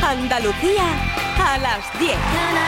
Andalucía a las 10.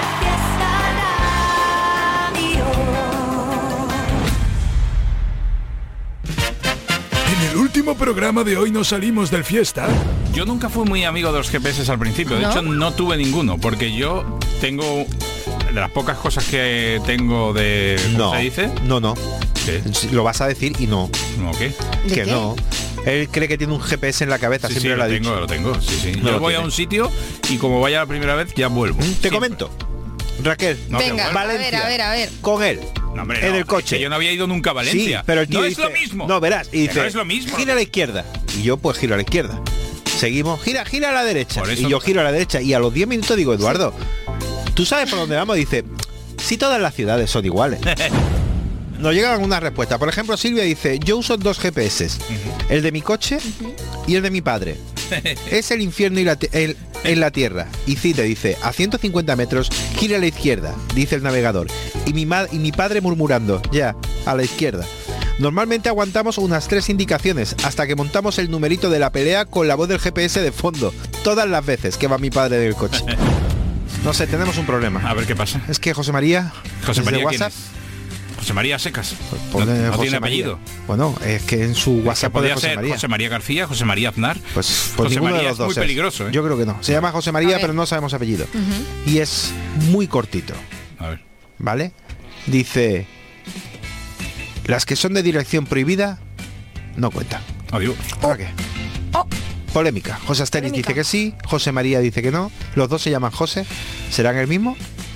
En el último programa de hoy nos salimos del Fiesta. Yo nunca fui muy amigo de los GPS al principio. De hecho, no tuve ninguno, porque yo tengo... De las pocas cosas que tengo de... ¿Cómo se dice? No. ¿Qué? Lo vas a decir y no. ¿No qué? Que qué? No. Él cree que tiene un GPS en la cabeza, Sí, siempre lo ha dicho. lo tengo, sí. No Yo voy a un sitio y como vaya la primera vez ya vuelvo. Te comento. Raquel, venga, Valencia, a ver. con él, no, hombre, en el coche. Es que yo no había ido nunca a Valencia. Sí, pero el tío no dice, es lo mismo. No, verás, y dice, no es lo mismo. Gira a la izquierda. Y yo pues giro a la izquierda. Seguimos, gira a la derecha. Por eso... Y yo giro a la derecha. Y a los 10 minutos digo, Eduardo, ¿tú sabes por dónde vamos? Dice, si todas las ciudades son iguales. Nos llegan una respuesta. Por ejemplo, Silvia dice, yo uso 2 GPS. El de mi coche y el de mi padre. Es el infierno en la tierra. Y Cite dice, a 150 metros, gira a la izquierda, dice el navegador. Y mi padre murmurando, ya, a la izquierda. Normalmente aguantamos unas 3 indicaciones hasta que montamos el numerito de la pelea con la voz del GPS de fondo. Todas las veces que va mi padre del coche. No sé, tenemos un problema. A ver qué pasa. Es que José María... José María, WhatsApp, ¿quién es? José María Secas. No José tiene apellido. Bueno, es que en su WhatsApp podría José ser María. José María García, José María Aznar. Pues José ninguno María de los dos es muy peligroso, ¿eh? Yo creo que no. Se llama José María, pero no sabemos apellido. Y es muy cortito. A ver. ¿Vale? Dice, las que son de dirección prohibida no cuentan. Adiós. ¿Para qué? Polémica. José Asteris dice que sí, José María dice que no. Los dos se llaman José. ¿Serán el mismo?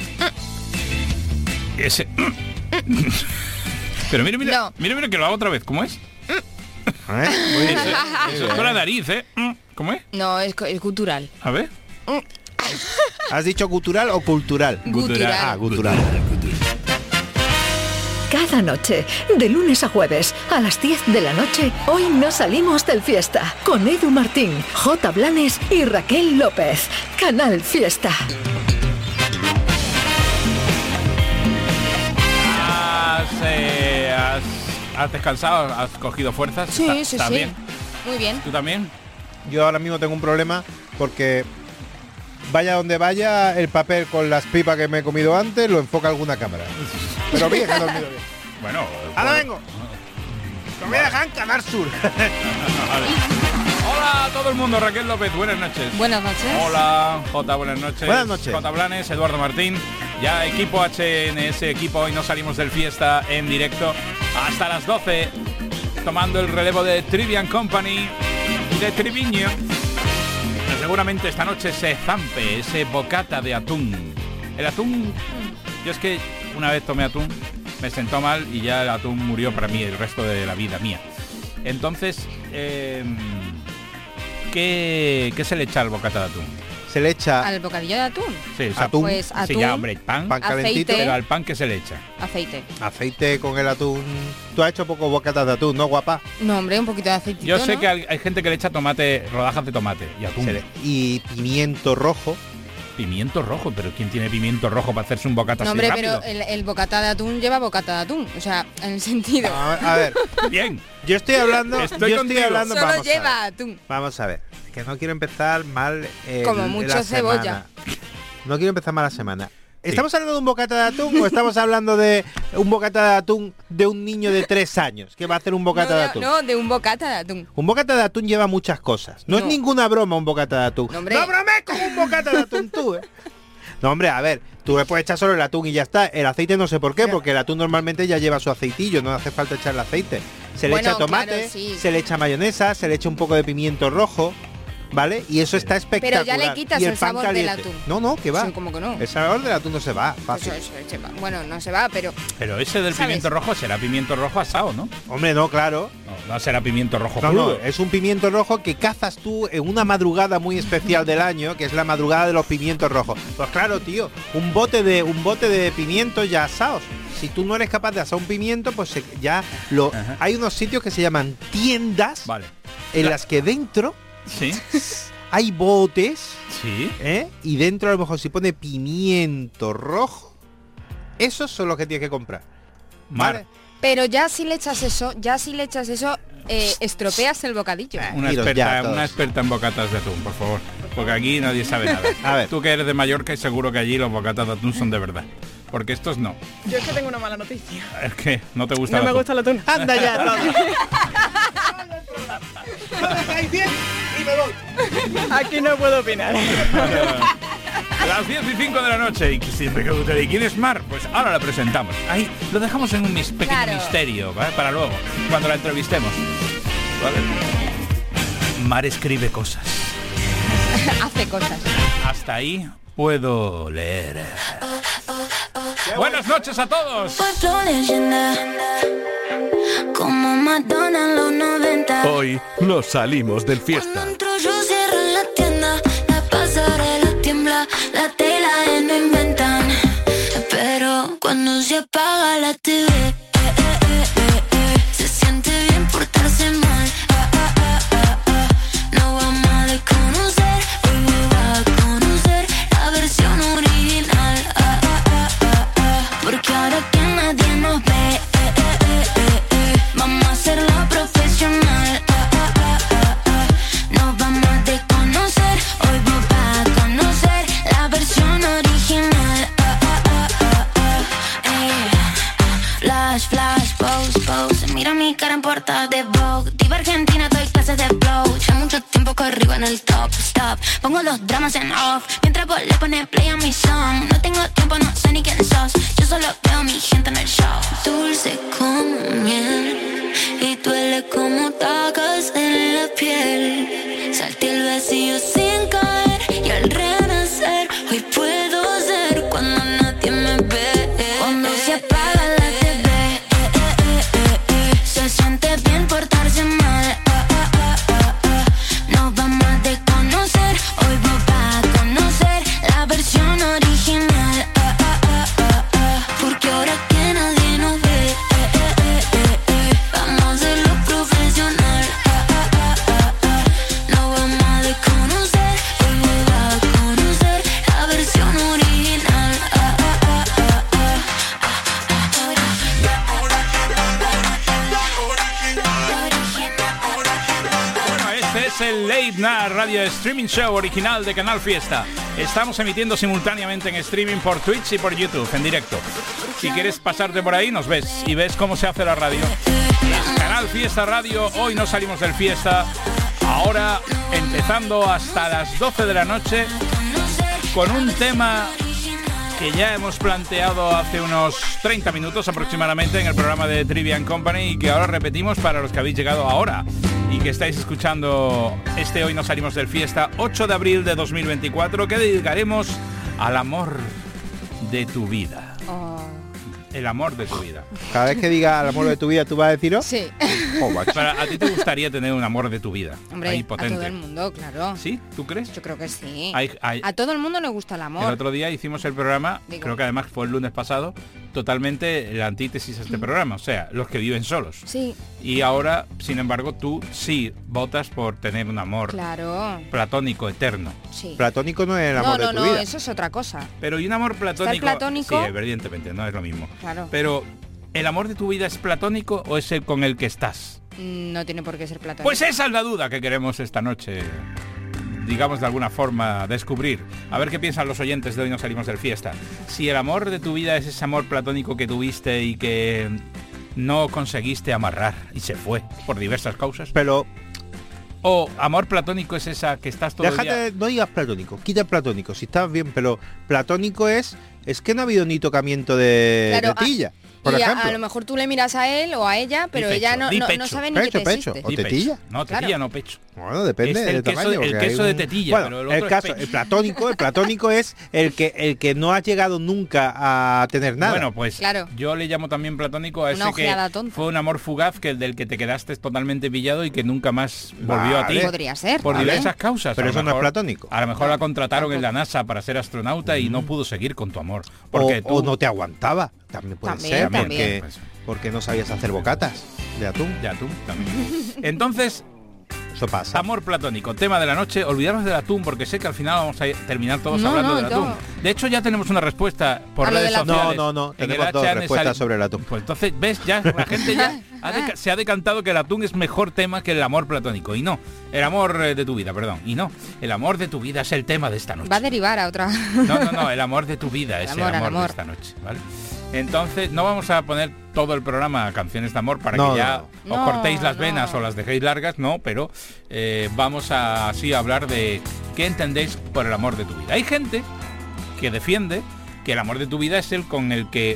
Ese... Pero mira que lo hago otra vez. ¿Cómo es? Muy bien. Eso es con la nariz, ¿eh? ¿Cómo es? No, es cultural. A ver. ¿Has dicho cultural o cultural? Gutural. Ah, cultural. Cada noche, de lunes a jueves, a las 10 de la noche, hoy nos salimos del Fiesta. Con Edu Martín, J. Blanes y Raquel López. Canal Fiesta. ¿Has descansado? ¿Has cogido fuerzas? Sí. ¿Estás bien? Muy bien. ¿Tú también? Yo ahora mismo tengo un problema porque vaya donde vaya, el papel con las pipas que me he comido antes lo enfoca alguna cámara. Pero bien, he dormido bien. Bueno. ¡Ahora vengo! ¡Lo voy a dejar en Canal Sur! Hola a todo el mundo, Raquel López, buenas noches. Buenas noches. Hola, Jota, buenas noches. Buenas noches. Jota Blanes, Eduardo Martín. Ya equipo H en ese equipo, hoy nos salimos del Fiesta en directo hasta las 12, tomando el relevo de Trivian Company de Triviño. Seguramente esta noche se zampe ese bocata de atún. El atún, yo es que una vez tomé atún, me sentó mal y ya el atún murió para mí el resto de la vida mía. Entonces, ¿qué se le echa al bocata de atún? Se le echa ¿Al bocadillo de atún? Sí, o sea, atún. Pues atún, sí, ya, hombre, pan calentito. pero al pan que se le echa. aceite. Aceite con el atún. Tú has hecho poco bocatas de atún, ¿no, guapa? No, hombre, un poquito de aceitito, Yo sé ¿no? que hay gente que le echa tomate, rodajas de tomate y atún. Y pimiento rojo. Pimiento rojo, pero ¿quién tiene pimiento rojo para hacerse un bocata No, así hombre, rápido? pero el bocata de atún lleva bocata de atún. O sea, en el sentido... A ver, Bien. yo estoy hablando... Estoy contigo. hablando, Solo vamos a lleva ver. atún. Vamos a ver, que no quiero empezar mal Como mucho la cebolla. semana. No quiero empezar mal la semana. ¿Estamos hablando de un bocata de atún o estamos hablando de un bocata de atún de un niño de 3 años que va a hacer un bocata de atún? No, de un bocata de atún. Un bocata de atún lleva muchas cosas. No es No. ninguna broma un bocata de atún. No, hombre. No bromes con un bocata de atún tú, ¿eh? No, hombre, a ver, tú le puedes echar solo el atún y ya está. El aceite no sé por qué, porque el atún normalmente ya lleva su aceitillo, no hace falta echarle aceite. Se le Bueno, echa tomate, claro, sí. se le echa mayonesa, se le echa un poco de pimiento rojo, ¿vale? Y eso está espectacular. Pero ya le quitas Y el pan sabor del caliente. atún. No, que va. Sí, ¿cómo que no? El sabor del atún no se va, fácil. Eso se va. Bueno, no se va, pero... Pero ese del ¿Sabes? pimiento rojo será pimiento rojo asado, ¿no? Hombre, no, claro. No será pimiento rojo No, crudo. es un pimiento rojo que cazas tú en una madrugada muy especial del año, que es la madrugada de los pimientos rojos. Pues claro, tío, un bote de pimientos ya asados. Si tú no eres capaz de asar un pimiento, pues ya lo... Ajá. Hay unos sitios que se llaman tiendas, Vale. en las que dentro Sí. hay botes, Sí. y dentro a lo mejor si pone pimiento rojo, esos son los que tienes que comprar. Mar. ¿Vale? Pero ya si le echas eso, estropeas el bocadillo. Una Iros ya, experta, todos. una experta en bocatas de atún, por favor. porque aquí nadie sabe nada. A ver. Tú que eres de Mallorca y seguro que allí los bocatas de atún son de verdad. Porque estos no. Yo es que tengo una mala noticia. Es que no te gusta No el me atún. gusta el atún. Anda ya, todo. Aquí no puedo opinar. Las 10:05 de la noche. Y siempre que usted, ¿quién es Mar? Pues ahora la presentamos. Ahí lo dejamos en un pequeño Claro. misterio, ¿vale? Para luego, cuando la entrevistemos. ¿Vale? Mar escribe cosas. Hace cosas. Hasta ahí puedo leer. Buenas noches a todos. Fue leyenda, como Madonna en los 90. Hoy nos salimos del fiesta. Cuando entro yo cierro la tienda, la pasarela tiembla, la tela no inventan. Pero cuando se apaga la TV, se siente bien portarse mal. No vamos a desconocer, hoy me va a conocer la versión original. Porque ahora que nadie nos ve, vamos a hacerlo profesional. Nos vamos a desconocer, hoy vos vas a conocer la versión original. Flash, flash, pose, pose. Mira mi cara en portada de Vogue. Diva Argentina, doy clases de flow. Ya mucho tiempo corrigo en el top, stop. Pongo los dramas en off, mientras vos le pones play a mi song. No tengo tiempo, no sé ni quién sos. Yo solo veo a mi gente en el show. Dulce como miel y duele como tacas en la piel. Salté el vacío sin caer y al renacer hoy puedo ser cuando nadie me ve. Cuando se apaga la TV, se siente bien portarse mal. Nos vamos a desconocer, hoy vos vas a conocer la versión original. Porque ahora que nadie nos ve, vamos a hacerlo profesional. Nos vamos a desconocer, hoy vos vas a conocer la versión original. Bueno, este es el Late Night Radio Streaming Show original de Canal Fiesta. Estamos emitiendo simultáneamente en streaming por Twitch y por YouTube en directo. Si quieres pasarte por ahí, nos ves y ves cómo se hace la radio. Es Canal Fiesta Radio. Hoy no salimos del fiesta. Ahora empezando hasta las 12 de la noche con un tema que ya hemos planteado hace unos 30 minutos aproximadamente en el programa de Trivian Company y que ahora repetimos para los que habéis llegado ahora y que estáis escuchando Hoy no salimos del fiesta, 8 de abril de 2024, que dedicaremos al amor de tu vida. Oh. El amor de tu vida. Cada vez que diga el amor de tu vida, ¿tú vas a decirlo? Sí. Oh, macho. Pero a ti te gustaría tener un amor de tu vida. Hombre, ahí a potente. todo el mundo, claro. ¿Sí? ¿Tú crees? Yo creo que sí. Hay- A todo el mundo le gusta el El amor. otro día hicimos el programa, Digo. creo que además fue el lunes pasado, totalmente la antítesis a este programa, o sea, los que viven solos. Sí, Y ahora, sin embargo, tú sí votas por tener un amor claro. platónico, eterno. Sí. Platónico no es el No, amor no, de tu no, vida. eso es otra cosa. Pero y un amor platónico... platónico? Sí, evidentemente, no es lo mismo. Claro. Pero, ¿el amor de tu vida es platónico o es el con el que estás? No tiene por qué ser platónico. Pues esa es la duda que queremos esta noche, digamos de alguna forma, descubrir. A ver qué piensan los oyentes de Hoy no salimos del fiesta. Si el amor de tu vida es ese amor platónico que tuviste y que no conseguiste amarrar y se fue por diversas causas. Pero O amor platónico es esa que estás todo el déjate, día... no digas platónico, quita el platónico, si estás bien, pero platónico es que no ha habido ni tocamiento de Claro, tetilla, por y ejemplo. a lo mejor tú le miras a él o a ella, pero Di ella pecho, no, di no, pecho. no sabe ni que Pecho, te pecho. existe. O Sí, tetilla. pecho. No, tetilla, Claro. no pecho. Bueno, depende Es el del queso- tamaño. el porque hay queso de tetilla, Bueno, pero el el otro es caso, pecho. el platónico es el que no ha llegado nunca a tener nada. Bueno, pues Claro. yo le llamo también platónico a Una ese que ojeada tonta. fue un amor fugaz, que del que te quedaste totalmente pillado y que nunca más volvió a ti. Vale. Podría ser. Por Vale. diversas causas. Pero A lo eso no es mejor- platónico. A lo mejor la contrataron en la NASA para ser astronauta y no pudo seguir con tu amor. Porque o tú... no te aguantaba. También puede También, ser, también. porque no sabías hacer bocatas de atún. Ya tú también. Entonces, Eso pasa. Amor platónico, tema de la noche. Olvidaros del atún, porque sé que al final vamos a terminar todos hablando del atún. De hecho, ya tenemos una respuesta por redes sociales. No. Tenemos dos respuestas sobre el atún. Pues entonces, ¿ves? Ya la gente ya se ha decantado que el atún es mejor tema que el amor platónico. Y no, el amor de tu vida, perdón. Y no, el amor de tu vida es el tema de esta noche. Va a derivar a otra. No, el amor de tu vida es el amor de esta noche, ¿vale? Entonces, no vamos a poner todo el programa canciones de amor para que ya os cortéis las venas o las dejéis largas, pero vamos a así hablar de qué entendéis por el amor de tu vida. Hay gente que defiende que el amor de tu vida es el con el que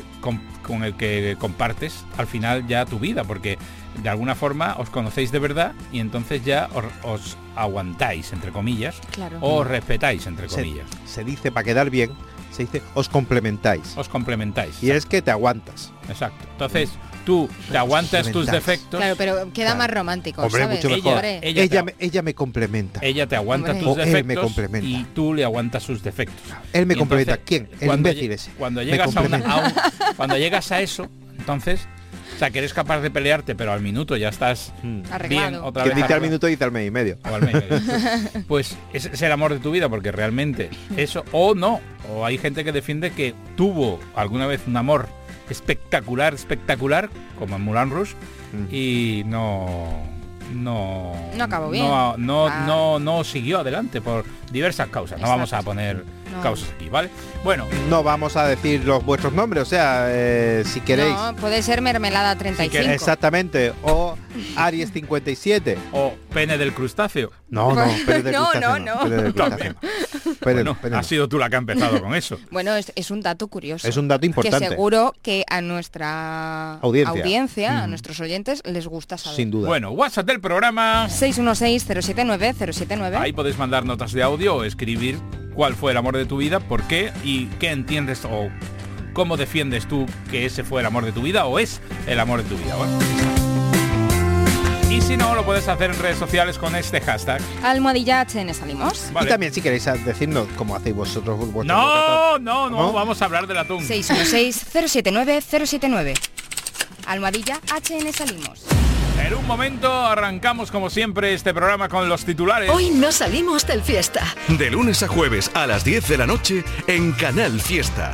compartes al final ya tu vida, porque de alguna forma os conocéis de verdad y entonces ya os aguantáis, entre comillas, claro, o os respetáis, entre comillas. Se dice, para quedar bien, se dice os complementáis. Os complementáis. Y es que te aguantas. Exacto. Entonces, tú te aguantas tus defectos. Claro, pero queda más romántico, hombre, ¿sabes? mucho mejor. Ella me complementa. Ella te aguanta tus defectos él me complementa. Y tú le aguantas sus defectos. Él me complementa. ¿Quién? El imbécil ese. Cuando llegas cuando llegas a eso, entonces, o sea, que eres capaz de pelearte, pero al minuto ya estás bien otra vez. Que dice al minuto, dice al mes y medio. O al mes y medio. Pues ese es el amor de tu vida, porque realmente eso, o no, o hay gente que defiende que tuvo alguna vez un amor espectacular, como en Moulin Rouge, y no acabó bien. No siguió adelante por diversas causas. Exacto. No vamos a poner causas aquí, ¿vale? Bueno, no vamos a decir vuestros nombres, o sea, si queréis. No, puede ser Mermelada 35. Si exactamente, o Aries 57 o Pene del crustáceo. No, Pene del crustáceo. No. Pene del crustáceo. Bueno, has sido tú la que ha empezado con eso. Bueno, es un dato curioso. Es un dato importante. Que seguro que a nuestra audiencia, a nuestros oyentes, les gusta saber. Sin duda. Bueno, WhatsApp del programa 616-079-079. Ahí podéis mandar notas de audio o escribir cuál fue el amor de tu vida, por qué y qué entiendes o cómo defiendes tú que ese fue el amor de tu vida o es el amor de tu vida, ¿vale? Y si no, lo puedes hacer en redes sociales con este hashtag. Almohadilla HN Salimos. Vale. Y también si queréis decirnos cómo hacéis vosotros. No, vamos a hablar del atún. 616-079-079. Almohadilla HN Salimos. En un momento arrancamos como siempre este programa con los titulares. Hoy no salimos del Fiesta. De lunes a jueves a las 10 de la noche en Canal Fiesta.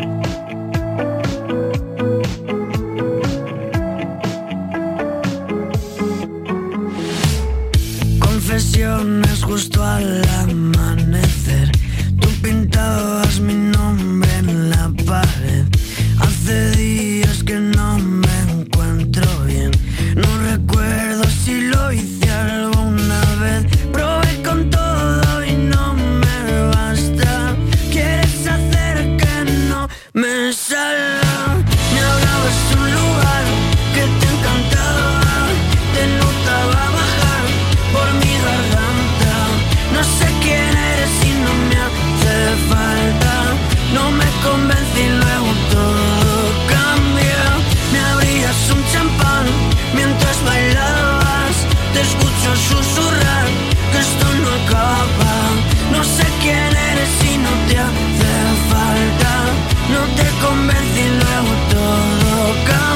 Confesiones justo al amanecer. Tú pintabas mi nombre en la pared. Hace días que no me encuentro bien. No recuerdo si lo hice alguna vez. Probé con todo y no me basta. Quieres hacer que no me salga. Me hablabas de un lugar que te encantaba. Te notaba bajar por mi garganta. No sé quién eres y no me hace falta. No me convencí, luego todo cambia. Me abrías un champán mientras bailabas. Te escucho susurrar que esto no acaba. No sé quién eres y no te hace falta. No te convencí, luego todo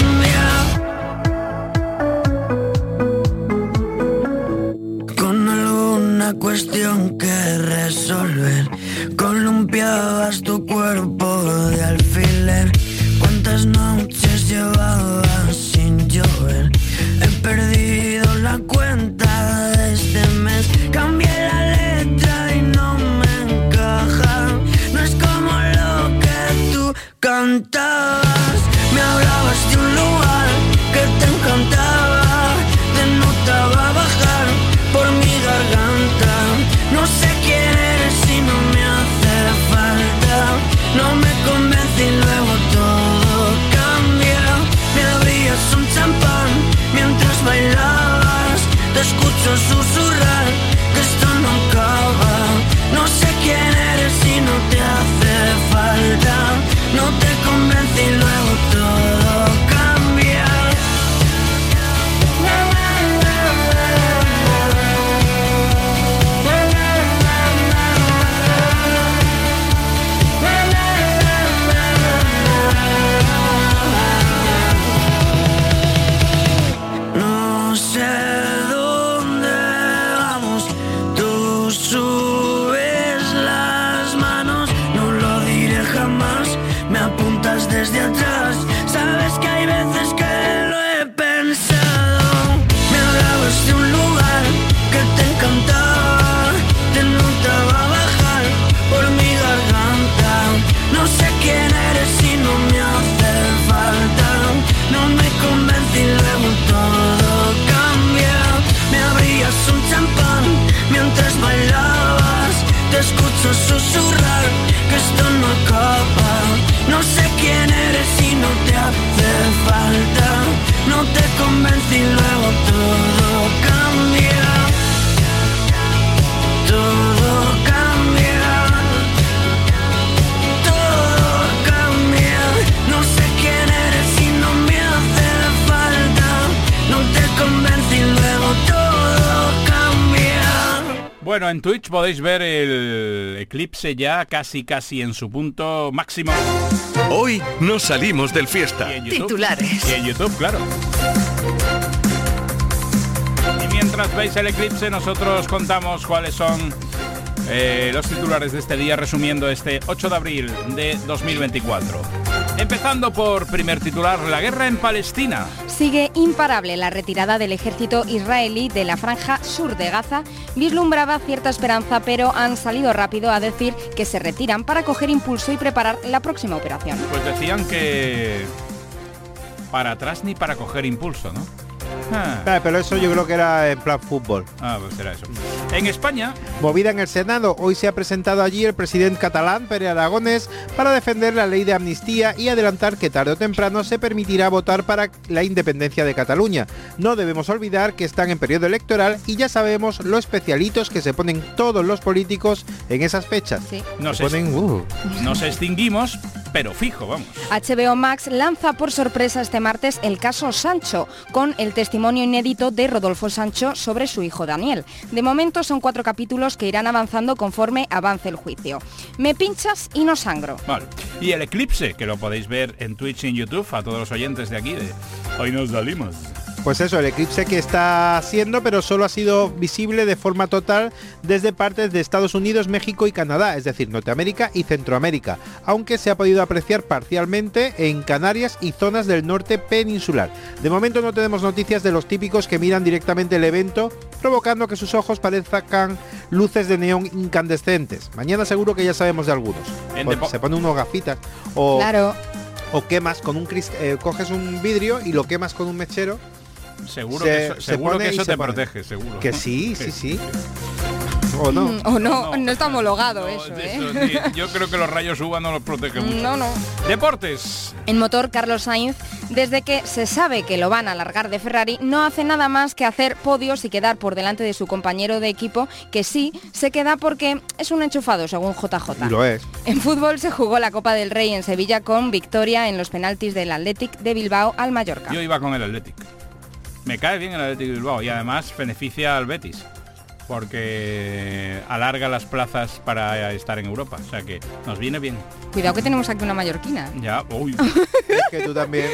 cambia. Con alguna cuestión que resolver, columpiabas tu cuerpo de alfiler. ¿Cuántas noches llevabas sin llover? He perdido la cuenta de este mes. Cambié la letra y no me encaja. No es como lo que tú cantabas. Me hablabas de un lugar que te encantaba. Te notaba bajar por mi garganta. No sé quién eres y no me hace falta. No me convencí, luego todo cambia. Me abrías un champán mientras bailabas. Te pienso susurrar que esto no acaba. No sé quién eres y no te hace falta. No te convencí y luego todo cambia. Todo cambia. Todo cambia. No sé quién eres y no me hace falta. No te convencí y luego todo cambia. Bueno, en Twitch podéis ver el eclipse ya casi en su punto máximo. Hoy nos salimos del fiesta. Y en YouTube, Titulares. Y en YouTube, claro. Y mientras veis el eclipse, nosotros contamos cuáles son los titulares de este día, resumiendo este 8 de abril de 2024. Empezando por primer titular, la guerra en Palestina. Sigue imparable la retirada del ejército israelí de la franja sur de Gaza. Vislumbraba cierta esperanza, pero han salido rápido a decir que se retiran para coger impulso y preparar la próxima operación. Pues decían que para atrás ni para coger impulso, ¿no? Pero eso yo creo que era en plan fútbol. Pues era eso. En España, movida en el Senado. Hoy se ha presentado allí el presidente catalán, Pere Aragonés, para defender la ley de amnistía y adelantar que tarde o temprano se permitirá votar para la independencia de Cataluña. No debemos olvidar que están en periodo electoral y ya sabemos lo especialitos que se ponen todos los políticos en esas fechas. Sí. nos extinguimos, pero fijo, vamos. HBO Max lanza por sorpresa este martes el caso Sancho, con el testimonio inédito de Rodolfo Sancho sobre su hijo Daniel. De momento son 4 capítulos que irán avanzando conforme avance el juicio. Me pinchas y no sangro. Vale. Y el eclipse, que lo podéis ver en Twitch y en YouTube, a todos los oyentes de aquí, de Hoy nos salimos. Pues eso, el eclipse que está haciendo, pero solo ha sido visible de forma total desde partes de Estados Unidos, México y Canadá, es decir, Norteamérica y Centroamérica, aunque se ha podido apreciar parcialmente en Canarias y zonas del norte peninsular. De momento no tenemos noticias de los típicos que miran directamente el evento, provocando que sus ojos parezcan luces de neón incandescentes. Mañana seguro que ya sabemos de algunos. Se pone unos gafitas o, claro. O quemas con un coges un vidrio y lo quemas con un mechero. Seguro que eso te protege, seguro. Que sí. O no. No está homologado eso, ¿eh? Sí, yo creo que los rayos UVA no los protegen mucho. No. Deportes. En motor, Carlos Sainz, desde que se sabe que lo van a largar de Ferrari, no hace nada más que hacer podios y quedar por delante de su compañero de equipo, que sí se queda porque es un enchufado, según JJ. Y lo es. En fútbol se jugó la Copa del Rey en Sevilla con victoria en los penaltis del Athletic de Bilbao al Mallorca. Yo iba con el Athletic. Me cae bien el Athletic de Bilbao y además beneficia al Betis, porque alarga las plazas para estar en Europa, o sea que nos viene bien. Cuidado que tenemos aquí una mallorquina. Ya, uy. Es que tú también.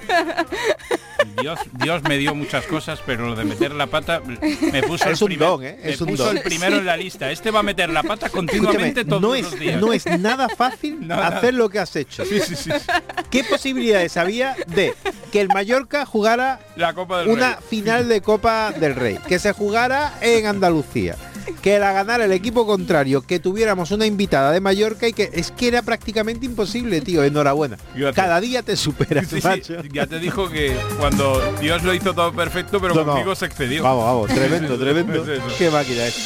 Dios me dio muchas cosas, pero lo de meter la pata me puso es un don, ¿eh? Es me puso el primero en la lista. Este va a meter la pata continuamente. Escúchame, todos los días. No es nada fácil hacer lo que has hecho. Sí. ¿Qué posibilidades había de que el Mallorca jugara la Copa del una Rey, final de Copa del Rey, que se jugara en Andalucía, que la ganara el equipo contrario, que tuviéramos una invitada de Mallorca y que es que era prácticamente imposible, tío? Enhorabuena. Cada día te superas, macho. Sí, ya te dijo que cuando Dios lo hizo todo perfecto, pero conmigo se excedió. Vamos, tremendo. Qué máquina es.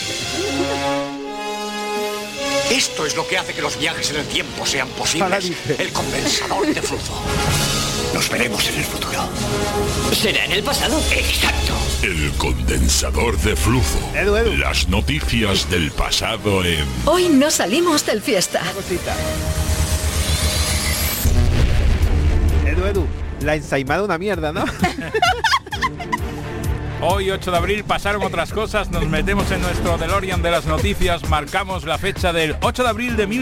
Esto es lo que hace que los viajes en el tiempo sean posibles. El condensador de flujo. Nos veremos en el futuro. ¿Será en el pasado? Exacto. El condensador de flujo. Edu. Las noticias del pasado en... Hoy no salimos del fiesta. Edu, la ensaimada una mierda, ¿no? Hoy, 8 de abril, pasaron otras cosas, nos metemos en nuestro DeLorean de las noticias, marcamos la fecha del 8 de abril de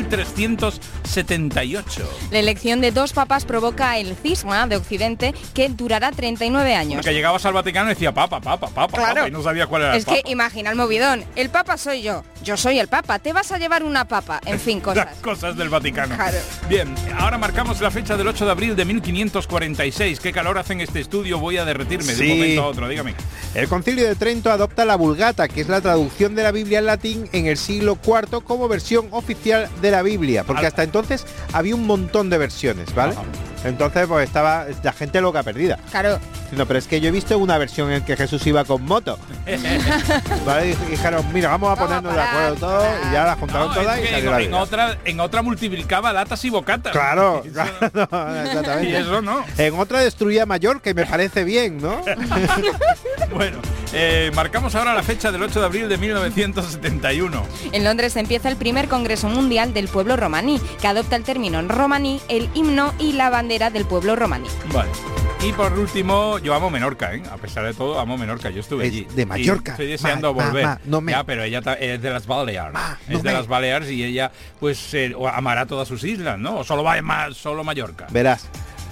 1378. La elección de 2 papas provoca el cisma de Occidente, que durará 39 años. Porque llegabas al Vaticano y decía papa, claro. Y no sabía cuál era el papa. Es que imagina el movidón, el papa soy yo soy el papa, te vas a llevar una papa, en fin, cosas. Las cosas del Vaticano. Claro. Bien, ahora marcamos la fecha del 8 de abril de 1546. Qué calor hace en este estudio, voy a derretirme de un momento a otro, dígame. El Concilio de Trento adopta la Vulgata, que es la traducción de la Biblia en latín en el siglo IV como versión oficial de la Biblia, porque hasta entonces había un montón de versiones, ¿vale? Entonces, pues estaba la gente loca perdida. Claro. No, pero es que yo he visto una versión en que Jesús iba con moto. ¿Vale? Y dijeron, mira, vamos a ponernos de acuerdo todos, y ya la juntaron todas y salió la vida. En otra multiplicaba latas y bocatas. Claro, exactamente. Y eso no. En otra destruía Mallorca, que me parece bien, ¿no? Bueno, marcamos ahora la fecha del 8 de abril de 1971. En Londres empieza el primer Congreso Mundial del Pueblo Romaní, que adopta el término romaní, el himno y la bandera del pueblo romaní. Vale. Y por último, yo amo Menorca, ¿eh? A pesar de todo, amo Menorca. Yo estuve allí. De Mallorca. Estoy deseando volver. Ya, pero ella es de las Baleares. Las Baleares y ella, pues, amará todas sus islas, ¿no? O solo va solo Mallorca. Verás.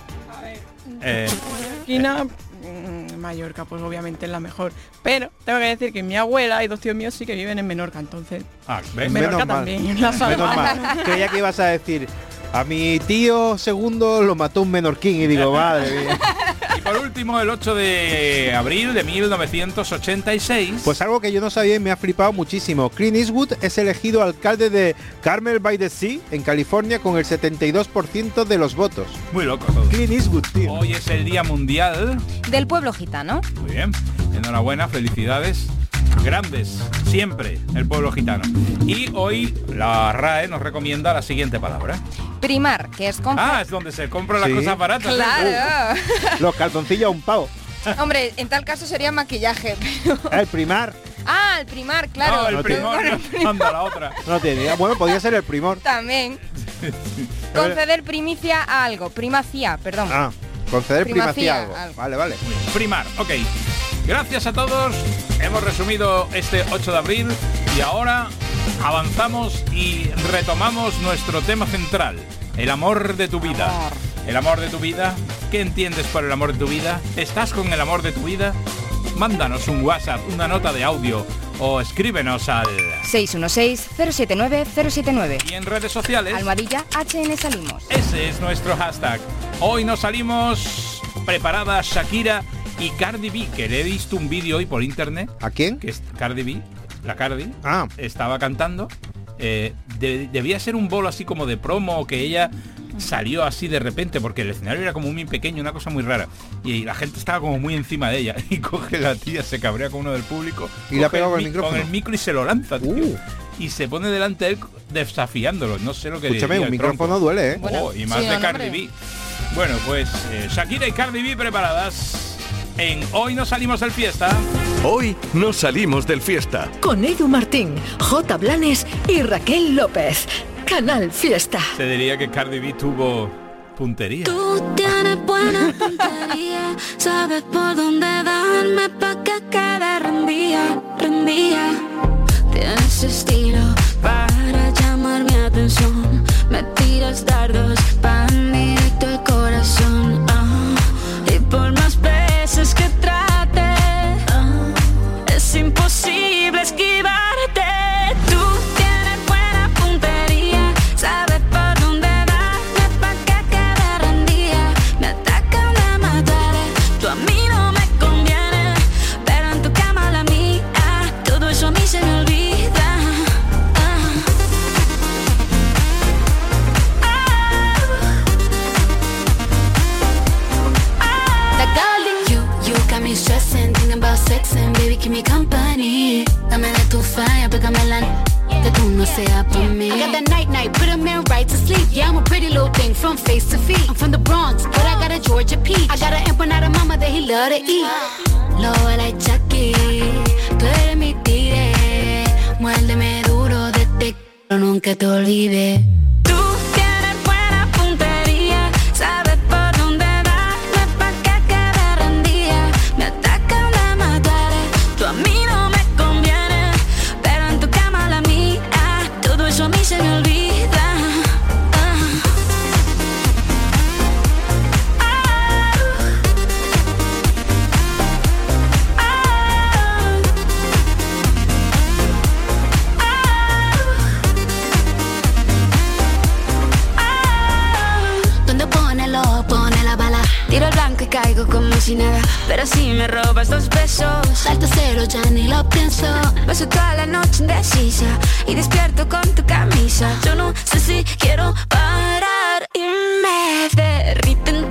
Mallorca, pues obviamente es la mejor. Pero tengo que decir que mi abuela y 2 tíos míos sí que viven en Menorca, entonces. ¿ves? Menorca también. La menos mal. Creía que ibas a decir. A mi tío segundo lo mató un menorquín y digo, madre mía. Y por último, el 8 de abril de 1986. Pues algo que yo no sabía y me ha flipado muchísimo. Clint Eastwood es elegido alcalde de Carmel by the Sea, en California, con el 72% de los votos. Muy loco todo. Clint Eastwood, tío. Hoy es el Día Mundial del Pueblo Gitano. Muy bien. Enhorabuena, felicidades. Grandes, siempre, el pueblo gitano. Y hoy la RAE nos recomienda la siguiente palabra. Primar, que es con... es donde se compran las cosas baratas. Claro. Los calzoncillos a un pavo. Hombre, en tal caso sería maquillaje, pero... El primar. El primar, claro. No, el primor. Anda, la otra. No tenía. Bueno, podría ser el primor. También. Conceder primicia a algo. Primacía, perdón. Conceder primacía a algo. Vale. Primar, ok. Gracias a todos. Hemos resumido este 8 de abril y ahora avanzamos y retomamos nuestro tema central. El amor de tu vida. El amor de tu vida. ¿Qué entiendes por el amor de tu vida? ¿Estás con el amor de tu vida? Mándanos un WhatsApp, una nota de audio o escríbenos al 616-079-079. Y en redes sociales _HN Salimos. Ese es nuestro hashtag. Hoy nos salimos preparada Shakira y Cardi B, que le he visto un vídeo hoy por internet. ¿A quién? Que es Cardi B, la Cardi. Estaba cantando. Debía ser un bolo así como de promo, que ella salió así de repente, porque el escenario era como muy pequeño, una cosa muy rara. Y la gente estaba como muy encima de ella. Y coge la tía, se cabrea con uno del público. Y la pega con el micrófono. Con el micro y se lo lanza, tío. Y se pone delante de él desafiándolo. No sé lo que Escúchame, un micrófono duele, ¿eh? Y más de Cardi B. Bueno, pues Shakira y Cardi B preparadas. En Hoy nos salimos del fiesta. Hoy nos salimos del fiesta. Con Edu Martín, J. Blanes y Raquel López. Canal Fiesta. Se diría que Cardi B tuvo puntería. Tú tienes buena puntería, sabes por dónde darme pa' que quede rendida. Tienes estilo para llamar mi atención. Me tiras dardos pan directo al corazón. Y por más veces que trate, es imposible esquivarte. Tú tienes buena puntería, sabes por dónde darme pa' que quede rendida. Me atacan, me mataré, tú a mí no me conviene, pero en tu cama la mía, todo eso a mí se me olvida. Stressing, thinking about sexing, baby, keep me company. Dame de tu fire, pégame la que tú no seas por mí. I got that night, put a man right to sleep. Yeah, I'm a pretty little thing from face to feet. I'm from the Bronx, but I got a Georgia peach. I got an empanada mama that he love to eat. Lobo like Chucky, tú eres mi tigre. Muérdeme duro desde que nunca te olvide. Tú tienes buena puntería, sabes por dónde darme pa' que quede rendida. Me atacan, me mataré, tú a mí no me conviene, pero en tu cama la mía, todo eso a mí se me olvida. Tiro el blanco y caigo como si nada, pero si me robas 2 besos, salto cero, ya ni lo pienso. Paso toda la noche indecisa y despierto con tu camisa. Yo no sé si quiero parar y me derrito en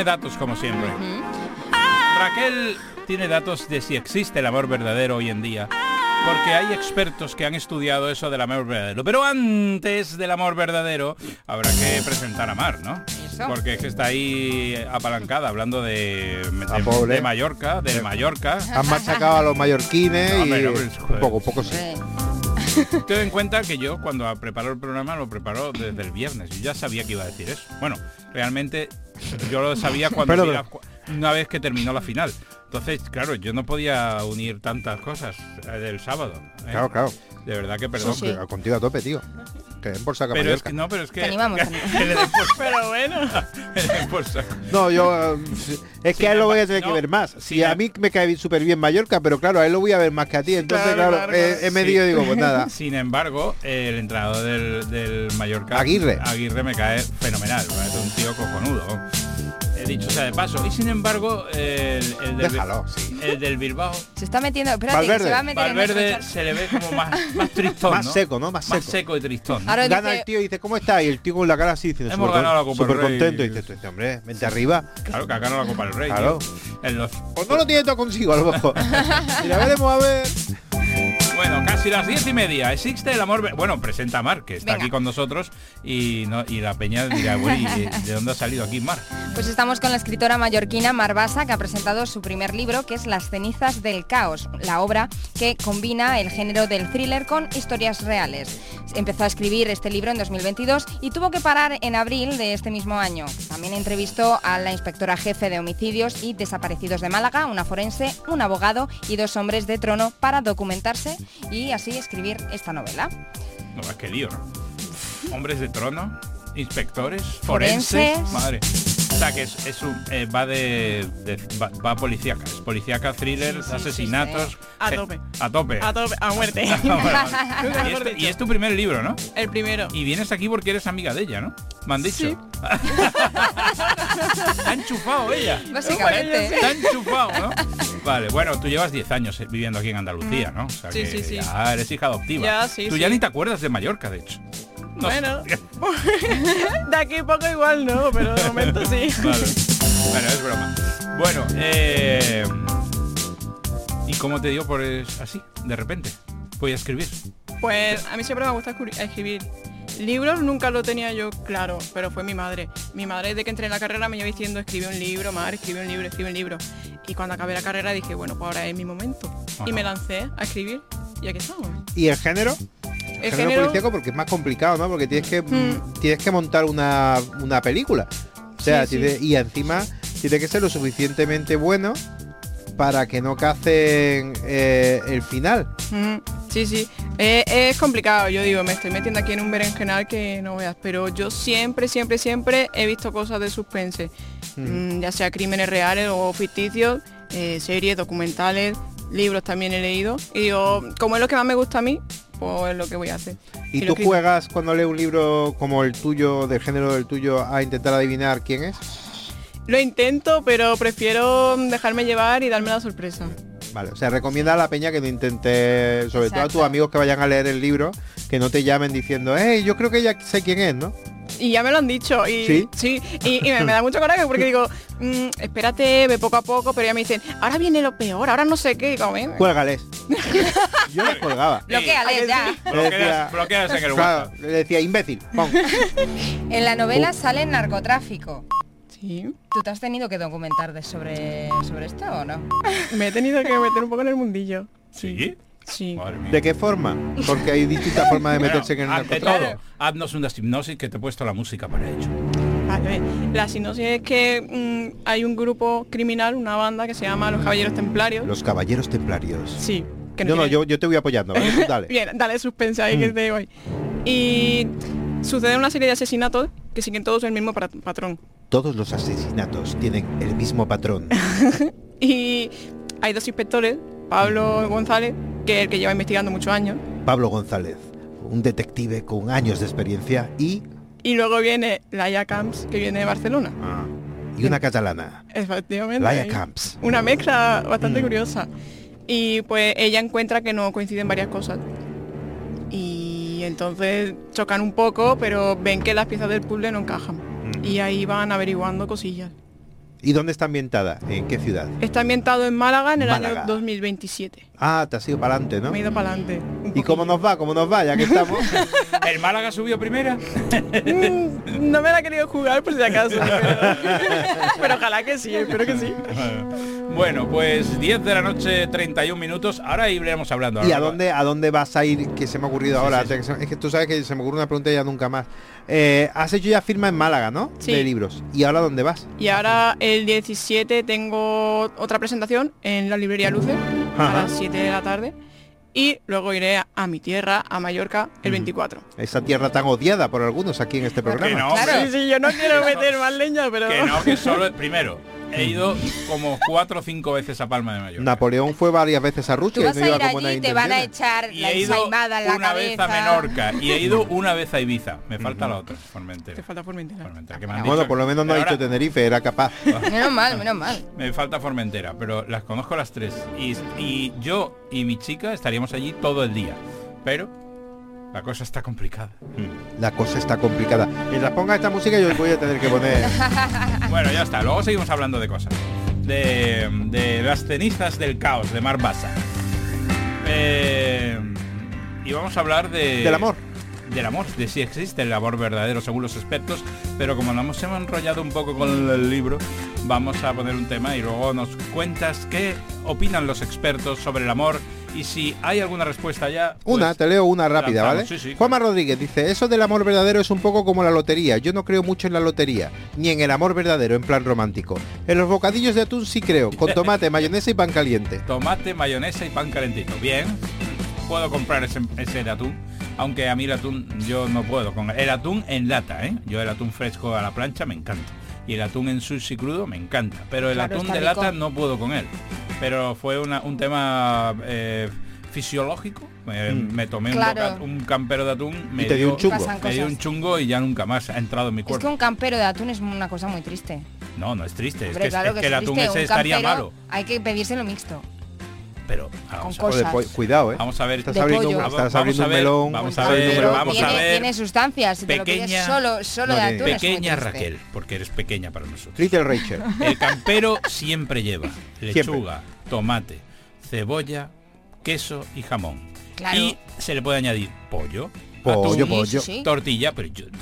tiene datos como siempre. Raquel tiene datos de si existe el amor verdadero hoy en día. Porque hay expertos que han estudiado eso del amor verdadero. Pero antes del amor verdadero habrá que presentar a Mar, ¿no? ¿Eso? Porque es que está ahí apalancada hablando de Mallorca, del Mallorca. Han machacado a los mallorquines poco sí. Ten en cuenta que yo cuando preparo el programa lo preparo desde el viernes. Yo ya sabía que iba a decir eso. Bueno, realmente yo lo sabía cuando una vez que terminó la final. Entonces, claro, yo no podía unir tantas cosas del sábado. Claro. De verdad que perdón. Sí. Contigo a tope, tío. Que den por saco. Pero es que no, pero es que... Te animamos. Pero bueno. Por saco. No, yo... es que a él lo voy a tener que ver más. Si a mí me cae súper bien Mallorca, pero claro, a él lo voy a ver más que a ti. Entonces, claro, he medido y digo, pues nada. Sin embargo, el entrenador del Mallorca... Aguirre me cae fenomenal. Es un tío cojonudo. He dicho sea de paso. Y sin embargo, el del Bilbao... Se está metiendo... Espérate, Valverde. se va a meter Valverde se le ve como más tristón, más ¿no? seco, ¿no? Más seco y tristón. Ahora Gana dice... el tío y dice, ¿cómo está? Y el tío con la cara así diciendo, hemos ganado la Copa del Rey. Súper contento. Y dice, este hombre, vente arriba. Claro, que ha ganado la Copa del Rey. Claro. Pues no lo tiene todo consigo, a lo mejor. Mira, veremos a ver. Bueno, casi las 10:30. ¿Existe el amor? Bueno, presenta a Mar, que está aquí con nosotros y la peña dirá, bueno, ¿y de dónde ha salido aquí Mar? Pues estamos con la escritora mallorquina Mar Basa, que ha presentado su primer libro, que es Las cenizas del caos, la obra que combina el género del thriller con historias reales. Empezó a escribir este libro en 2022 y tuvo que parar en abril de este mismo año. También entrevistó a la inspectora jefe de homicidios y desaparecidos de Málaga, una forense, un abogado y 2 hombres de trono para documentarse y así escribir esta novela. No, qué lío, ¿no? Hombres de trono, inspectores, forenses. Madre. O sea que va policíaca, es policíaca, thrillers, asesinatos. Sí. A tope, a muerte. Y es tu primer libro, ¿no? El primero. Y vienes aquí porque eres amiga de ella, ¿no? Me han dicho. Sí. Está enchufado ella. Básicamente. Está enchufado, ¿no? Vale, bueno, tú llevas 10 años viviendo aquí en Andalucía, ¿no? O sea que ya eres hija adoptiva. Tú ya ni te acuerdas de Mallorca, de hecho. No bueno, de aquí poco igual no, pero de momento sí. Vale. Bueno, es broma. Bueno, ¿y cómo te dio por así, de repente? Voy a escribir. Pues a mí siempre me gusta escribir. Libros nunca lo tenía yo claro, pero fue mi madre. Mi madre desde que entré en la carrera me iba diciendo, escribe un libro, Mar, escribe un libro. Y cuando acabé la carrera dije, bueno, pues ahora es mi momento. Ajá. Y me lancé a escribir y aquí estamos. ¿Y el género? El género policíaco porque es más complicado, ¿no? Porque tienes que montar una película. O sea, y encima tiene que ser lo suficientemente bueno para que no cacen el final. Sí. Es complicado, yo digo, me estoy metiendo aquí en un berenjenal que no veas, pero yo siempre he visto cosas de suspense, ya sea crímenes reales o ficticios, series, documentales, libros también he leído, y digo, como es lo que más me gusta a mí, pues es lo que voy a hacer. ¿Y tú juegas cuando lees un libro como el tuyo, del género del tuyo, a intentar adivinar quién es? Lo intento, pero prefiero dejarme llevar y darme la sorpresa. Vale, o sea, recomienda a la peña que no intente, sobre todo a tus amigos que vayan a leer el libro, que no te llamen diciendo, yo creo que ya sé quién es, ¿no? Y ya me lo han dicho, y me da mucho coraje porque digo, espérate, ve poco a poco, pero ya me dicen, ahora viene lo peor, ahora no sé qué, digo, cuélgales. Yo les colgaba. Bloquéales ya. Bloqueas en el WhatsApp. Claro, le decía, imbécil, pon. En la novela sale narcotráfico. Sí. ¿Tú te has tenido que documentar sobre esto o no? Me he tenido que meter un poco en el mundillo. ¿Sí? Sí. ¿De qué forma? Porque hay distintas formas de meterse en el narcotráfico. Haznos una hipnosis que te he puesto la música para ello. Vale, la sinopsis es que hay un grupo criminal, una banda que se llama Los Caballeros Templarios. Los Caballeros Templarios. Sí. Que yo te voy apoyando, ¿vale? Dale. Bien, dale suspense ahí que te voy. Y sucede una serie de asesinatos que siguen todos el mismo patrón. Todos los asesinatos tienen el mismo patrón. Y hay 2 inspectores, Pablo González, que es el que lleva investigando muchos años. Pablo González, un detective con años de experiencia y luego viene Laia Camps, que viene de Barcelona. Y una catalana. Efectivamente. Laia Camps. Una mezcla bastante curiosa. Y pues ella encuentra que no coinciden varias cosas. Y entonces chocan un poco, pero ven que las piezas del puzzle no encajan. Y ahí van averiguando cosillas. ¿Y dónde está ambientada? ¿En qué ciudad? Está ambientado en Málaga en el Málaga. año 2027. Ah, te has ido para adelante, ¿no? Me he ido para adelante. ¿Y cómo nos va? ¿Cómo nos va? Ya que estamos. ¿El Málaga subió primera? No me la he querido jugar por si acaso. Pero ojalá que sí, espero que sí. Bueno, pues 10 de la noche, 31 minutos. Ahora iremos hablando. ¿Y ahora a dónde vas a ir? Que se me ha ocurrido ahora. sí. Es que tú sabes que se me ocurre una pregunta y ya nunca más. Has hecho ya firma en Málaga, ¿no? Sí. De libros. ¿Y ahora dónde vas? Y ahora el 17 tengo otra presentación en la librería Luce a Ajá. las 7 de la tarde. Y luego iré a mi tierra, a Mallorca, el 24. Esa tierra tan odiada por algunos aquí en este programa. Que no, Claro, hombre. sí, yo no quiero meter más leña, pero... Que no, que solo... Primero, he ido como 4 o 5 veces a Palma de Mallorca. Napoleón fue varias veces a Rusia Tú vas y no a iba ir con buenas allí y te van a intenciones. echar Y la he ido ensaimada en la una vez cabeza. a Menorca y he ido una vez a Ibiza. Me falta la otra, Formentera. Te falta Formentera. Que me han Bueno, dicho por lo menos no ha pero dicho ahora Tenerife, era capaz. Menos mal, menos mal. me falta Formentera, pero las conozco las tres. Y yo y mi chica estaríamos allí todo el día. Pero la cosa está complicada. La cosa está complicada. Mientras ponga esta música yo voy a tener que poner... Bueno, ya está. Luego seguimos hablando de cosas. De las cenizas del caos, de Mar Basa. Y vamos a hablar Del amor. Del amor, de si existe el amor verdadero según los expertos, pero como nos hemos enrollado un poco con el libro, vamos a poner un tema y luego nos cuentas qué opinan los expertos sobre el amor y si hay alguna respuesta ya. Una, te leo una rápida, lanzamos. ¿vale? Sí, sí. Juanma Rodríguez dice, eso del amor verdadero es un poco como la lotería. Yo no creo mucho en la lotería, ni en el amor verdadero en plan romántico. En los bocadillos de atún sí creo, con tomate, mayonesa y pan caliente. Tomate, mayonesa y pan calentito. Bien, puedo comprar ese de atún, aunque a mí el atún yo no puedo. Con el atún en lata, ¿eh? Yo el atún fresco a la plancha me encanta. Y el atún en sushi crudo me encanta. Pero el Claro, atún está de rico. lata no puedo con él. Pero fue un tema fisiológico. Me tomé Claro. un campero de atún, me Y te dio un chungo. Pasan me dio cosas. un chungo y ya nunca más ha entrado en mi Es cuerpo. que un campero de atún es una cosa muy triste. No, no es triste. Hombre, es claro es que el es atún triste. ese Un estaría campero malo. hay que pedírselo mixto. Pero vamos Con a ver. cosas. Cuidado, Vamos a ver. Estás De abriendo, pollo. estás Vamos abriendo a un ver, melón. vamos estás a abriendo ver, un melón. vamos a tiene, ver. tiene sustancias. Si te lo pides Pequeña- solo No, de tiene- atún es muy Pequeña triste. Raquel, porque eres pequeña para nosotros. Little Rachel. El campero siempre lleva lechuga, tomate, cebolla, queso y jamón. Claro. Y se le puede añadir pollo, Pollo, atún, pollo. Sí, sí. tortilla,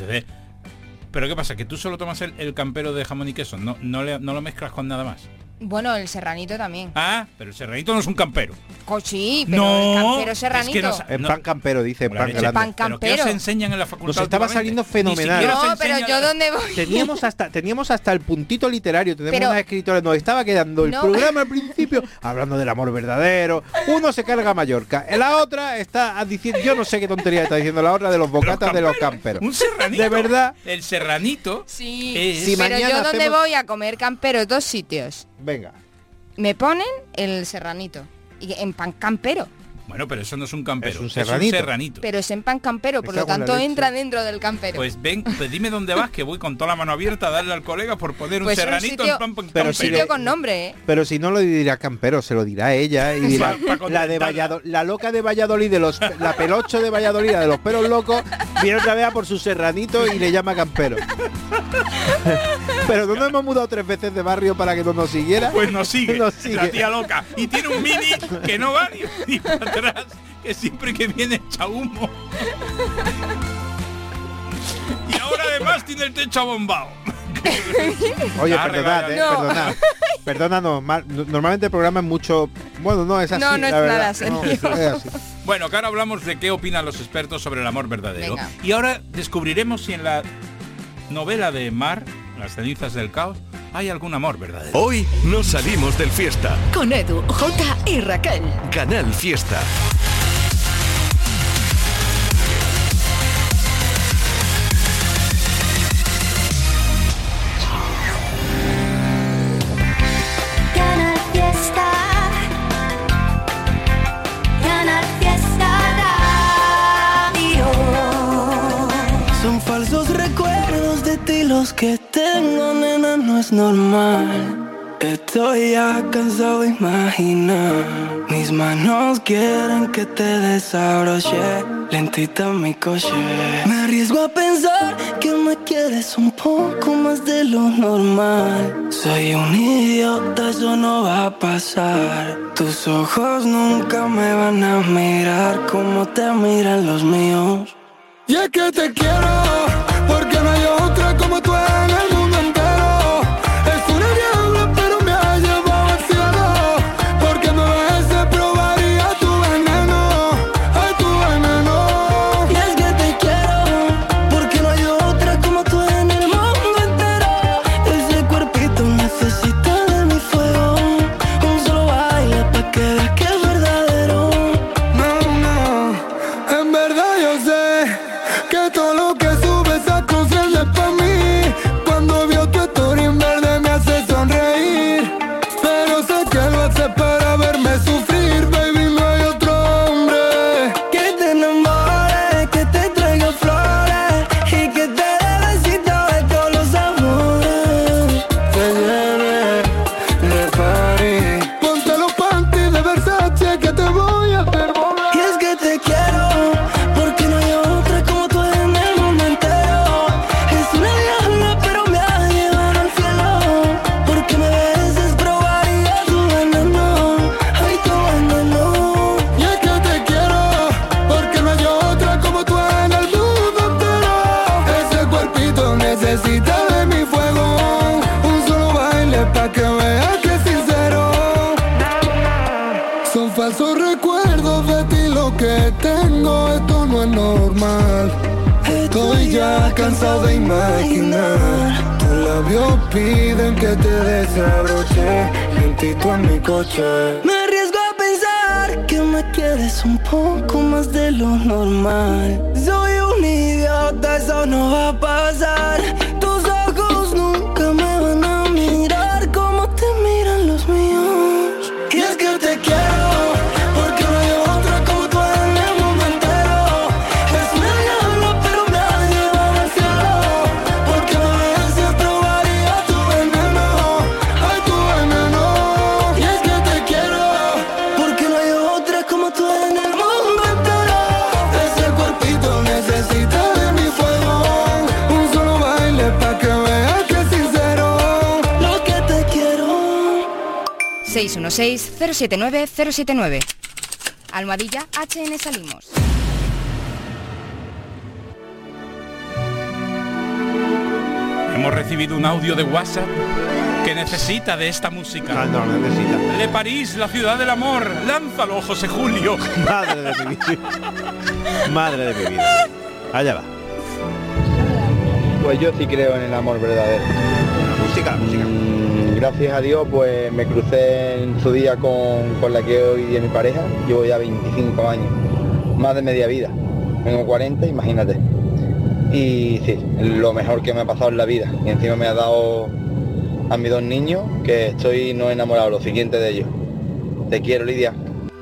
pero ¿qué pasa? Que tú solo tomas el campero de jamón y queso, no lo mezclas con nada más. Bueno, el serranito también. Ah, pero el serranito no es un campero. Sí, pero No, el campero es serranito. que no sa- En pan campero, dice, en La pan leche. grande. Pan ¿Pero qué os campero. enseñan en la facultad? Nos estaba últimamente? saliendo Ni fenomenal. siquiera os No, pero enseñan- yo dónde voy. Teníamos hasta el puntito literario, tenemos Pero- unas escritoras, nos estaba quedando el No. programa al principio hablando del amor verdadero. Uno se carga a Mallorca, la otra está diciendo, yo no sé qué tontería está diciendo la otra de los bocatas de los camperos. Un serranito. De verdad. El serranito. Sí, Es- Si pero mañana yo donde hacemos- voy a comer campero, dos sitios. Venga. Me ponen el serranito. Y en pan campero. Bueno, pero eso no es un campero. Es un serranito. Pero es en pan campero, por Me lo cago en la tanto leche. entra dentro del campero. Pues ven, pues dime dónde vas, que voy con toda la mano abierta a darle al colega por poner Pues un un serranito sitio- en pan Pero un campero. si sitio le- con nombre, ¿eh? Pero si no lo dirá campero, se lo dirá ella y dirá Pa la de contentarla. Valladolid, la loca de Valladolid, la pelocho de Valladolid, la de los pelos locos, viene otra vez a por su serranito y le llama campero. Pero no nos hemos mudado 3 veces de barrio para que no nos siguiera. Pues nos sigue, Nos sigue. la tía loca. Y tiene un mini que no va ni para atrás, que siempre que viene echa humo. Y ahora además tiene el techo abombado. Oye, Ah, perdonad, regala. No. perdonad. Perdónanos, normalmente el programa es mucho... Bueno, no, es así. No, no es la verdad. nada serio. No, es así. Bueno, que ahora hablamos de qué opinan los expertos sobre el amor verdadero. Venga. Y ahora descubriremos si en la novela de Mar, Las cenizas del caos, hay algún amor verdadero. Hoy nos salimos del fiesta. Con Edu, Jota y Raquel. Canal Fiesta. Canal Fiesta. Canal Fiesta Radio. Son falsos recuerdos de ti los que tengo, nena, no es normal. Estoy ya cansado de imaginar. Mis manos quieren que te desabroche lentita mi coche. Me arriesgo a pensar que me quieres quieres un poco más de lo normal. Soy un idiota, eso no va a pasar. Tus ojos nunca me van a mirar como te miran los míos. Y es que te quiero, porque no hay otra como tú en el mundo entero. Es una diabla, pero me ha llevado al cielo. Porque me ves, probaría tu veneno, ay, tu veneno. Y es que te quiero, porque no hay otra como tú en el mundo entero. Ese cuerpito necesita de mi fuego. Un solo baile pa' que veas que es verdadero. No, en verdad yo sé que todo lo que subes a cruces es pa' mí. Cuando veo tu story en verde me hace sonreír. Pero sé que lo hace para verme sufrir. Baby, no hay otro hombre que te enamore, que te traiga flores y que te dé besitos de todos los amores. Te lleve de París. Ponte los panties de Versace que te voy a hacer volar. Y es que te quiero, porque no hay otra como tú en el mundo entero. Es una diabla, pero me ha llevado al cielo. Porque me beses, probaría tu veneno, ay, tu veneno. Y es que te quiero, porque no hay otra como tú en el mundo entero. Ese cuerpito necesita de mi fuego. Un solo baile pa' que veas que es sincero. Son falsos recuerdos de ti lo que tengo, esto no es normal. Estoy ya cansado de imaginar. Tus labios piden que te desabroche, lentito en mi coche. Me arriesgo a pensar que me quieres un poco más de lo normal. Soy un idiota, eso no va a pasar. Tus ojos nunca me van a mirar como te miran los míos. Y es que te quiero, porque no hay otra como tú en el mundo entero. Es una diabla, pero me ha llevado al cielo. Porque a veces probaría tu veneno, ay, tu veneno. Y es que te quiero, porque no hay otra como tú en el mundo entero. Ese cuerpito necesita de mi fuego. Un solo baile pa' que veas que es sincero lo que te quiero. 616-079-079. Almohadilla HN Salimos. Hemos recibido un audio de WhatsApp que necesita de esta música. No necesita. De París, la ciudad del amor. Lánzalo, José Julio. Madre de mi vida. Madre de mi vida. Allá va. Pues yo sí creo en el amor verdadero. La música. Gracias a Dios, pues me crucé en su día con la que hoy es mi pareja. Llevo ya 25 años, más de media vida. Tengo 40, imagínate. Y sí, lo mejor que me ha pasado en la vida. Y encima me ha dado a mis 2 niños, que estoy no enamorado, lo siguiente de ellos. Te quiero, Lidia.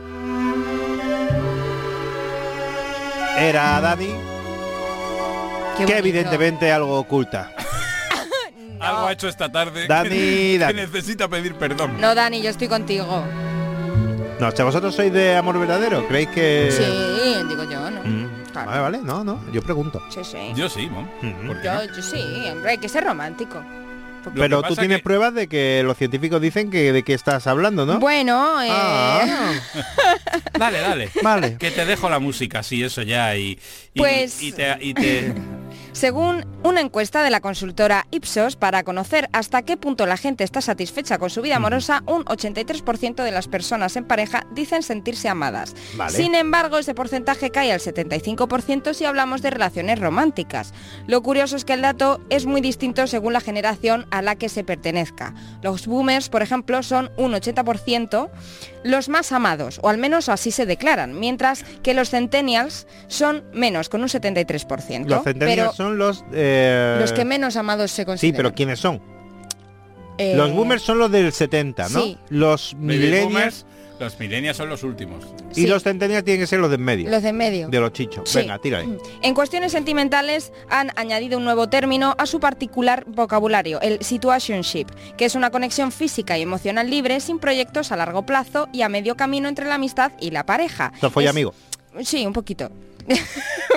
Era Dani, que evidentemente algo oculta. Algo ha hecho esta tarde Dani. que necesita pedir perdón. No, Dani, yo estoy contigo. No, si vosotros sois de amor verdadero, ¿creéis que...? Sí, digo yo, ¿no? Claro. Vale, no, yo pregunto. Sí. Yo sí, ¿no? ¿Por qué no? Yo sí, hombre, hay que ser romántico. Pero tú tienes pruebas de que los científicos dicen que de qué estás hablando, ¿no? Bueno, Dale. Vale. Que te dejo la música, sí, eso ya, y te... Según una encuesta de la consultora Ipsos, para conocer hasta qué punto la gente está satisfecha con su vida amorosa, un 83% de las personas en pareja dicen sentirse amadas. Vale. Sin embargo, ese porcentaje cae al 75% si hablamos de relaciones románticas. Lo curioso es que el dato es muy distinto según la generación a la que se pertenezca. Los boomers, por ejemplo, son un 80% los más amados, o al menos así se declaran, mientras que los centennials son menos, con un 73%. Los centennials son los que menos amados se consideran. Sí, pero ¿quiénes son? Los boomers son los del 70, ¿no? Sí. Los millennials... Los millennials son los últimos. Y los centennials tienen que ser los de en medio. Los de en medio. De los chichos. Sí. Venga, tírale. En cuestiones sentimentales han añadido un nuevo término a su particular vocabulario, el situationship, que es una conexión física y emocional libre sin proyectos a largo plazo y a medio camino entre la amistad y la pareja. ¿Esto fue amigo? Sí, un poquito.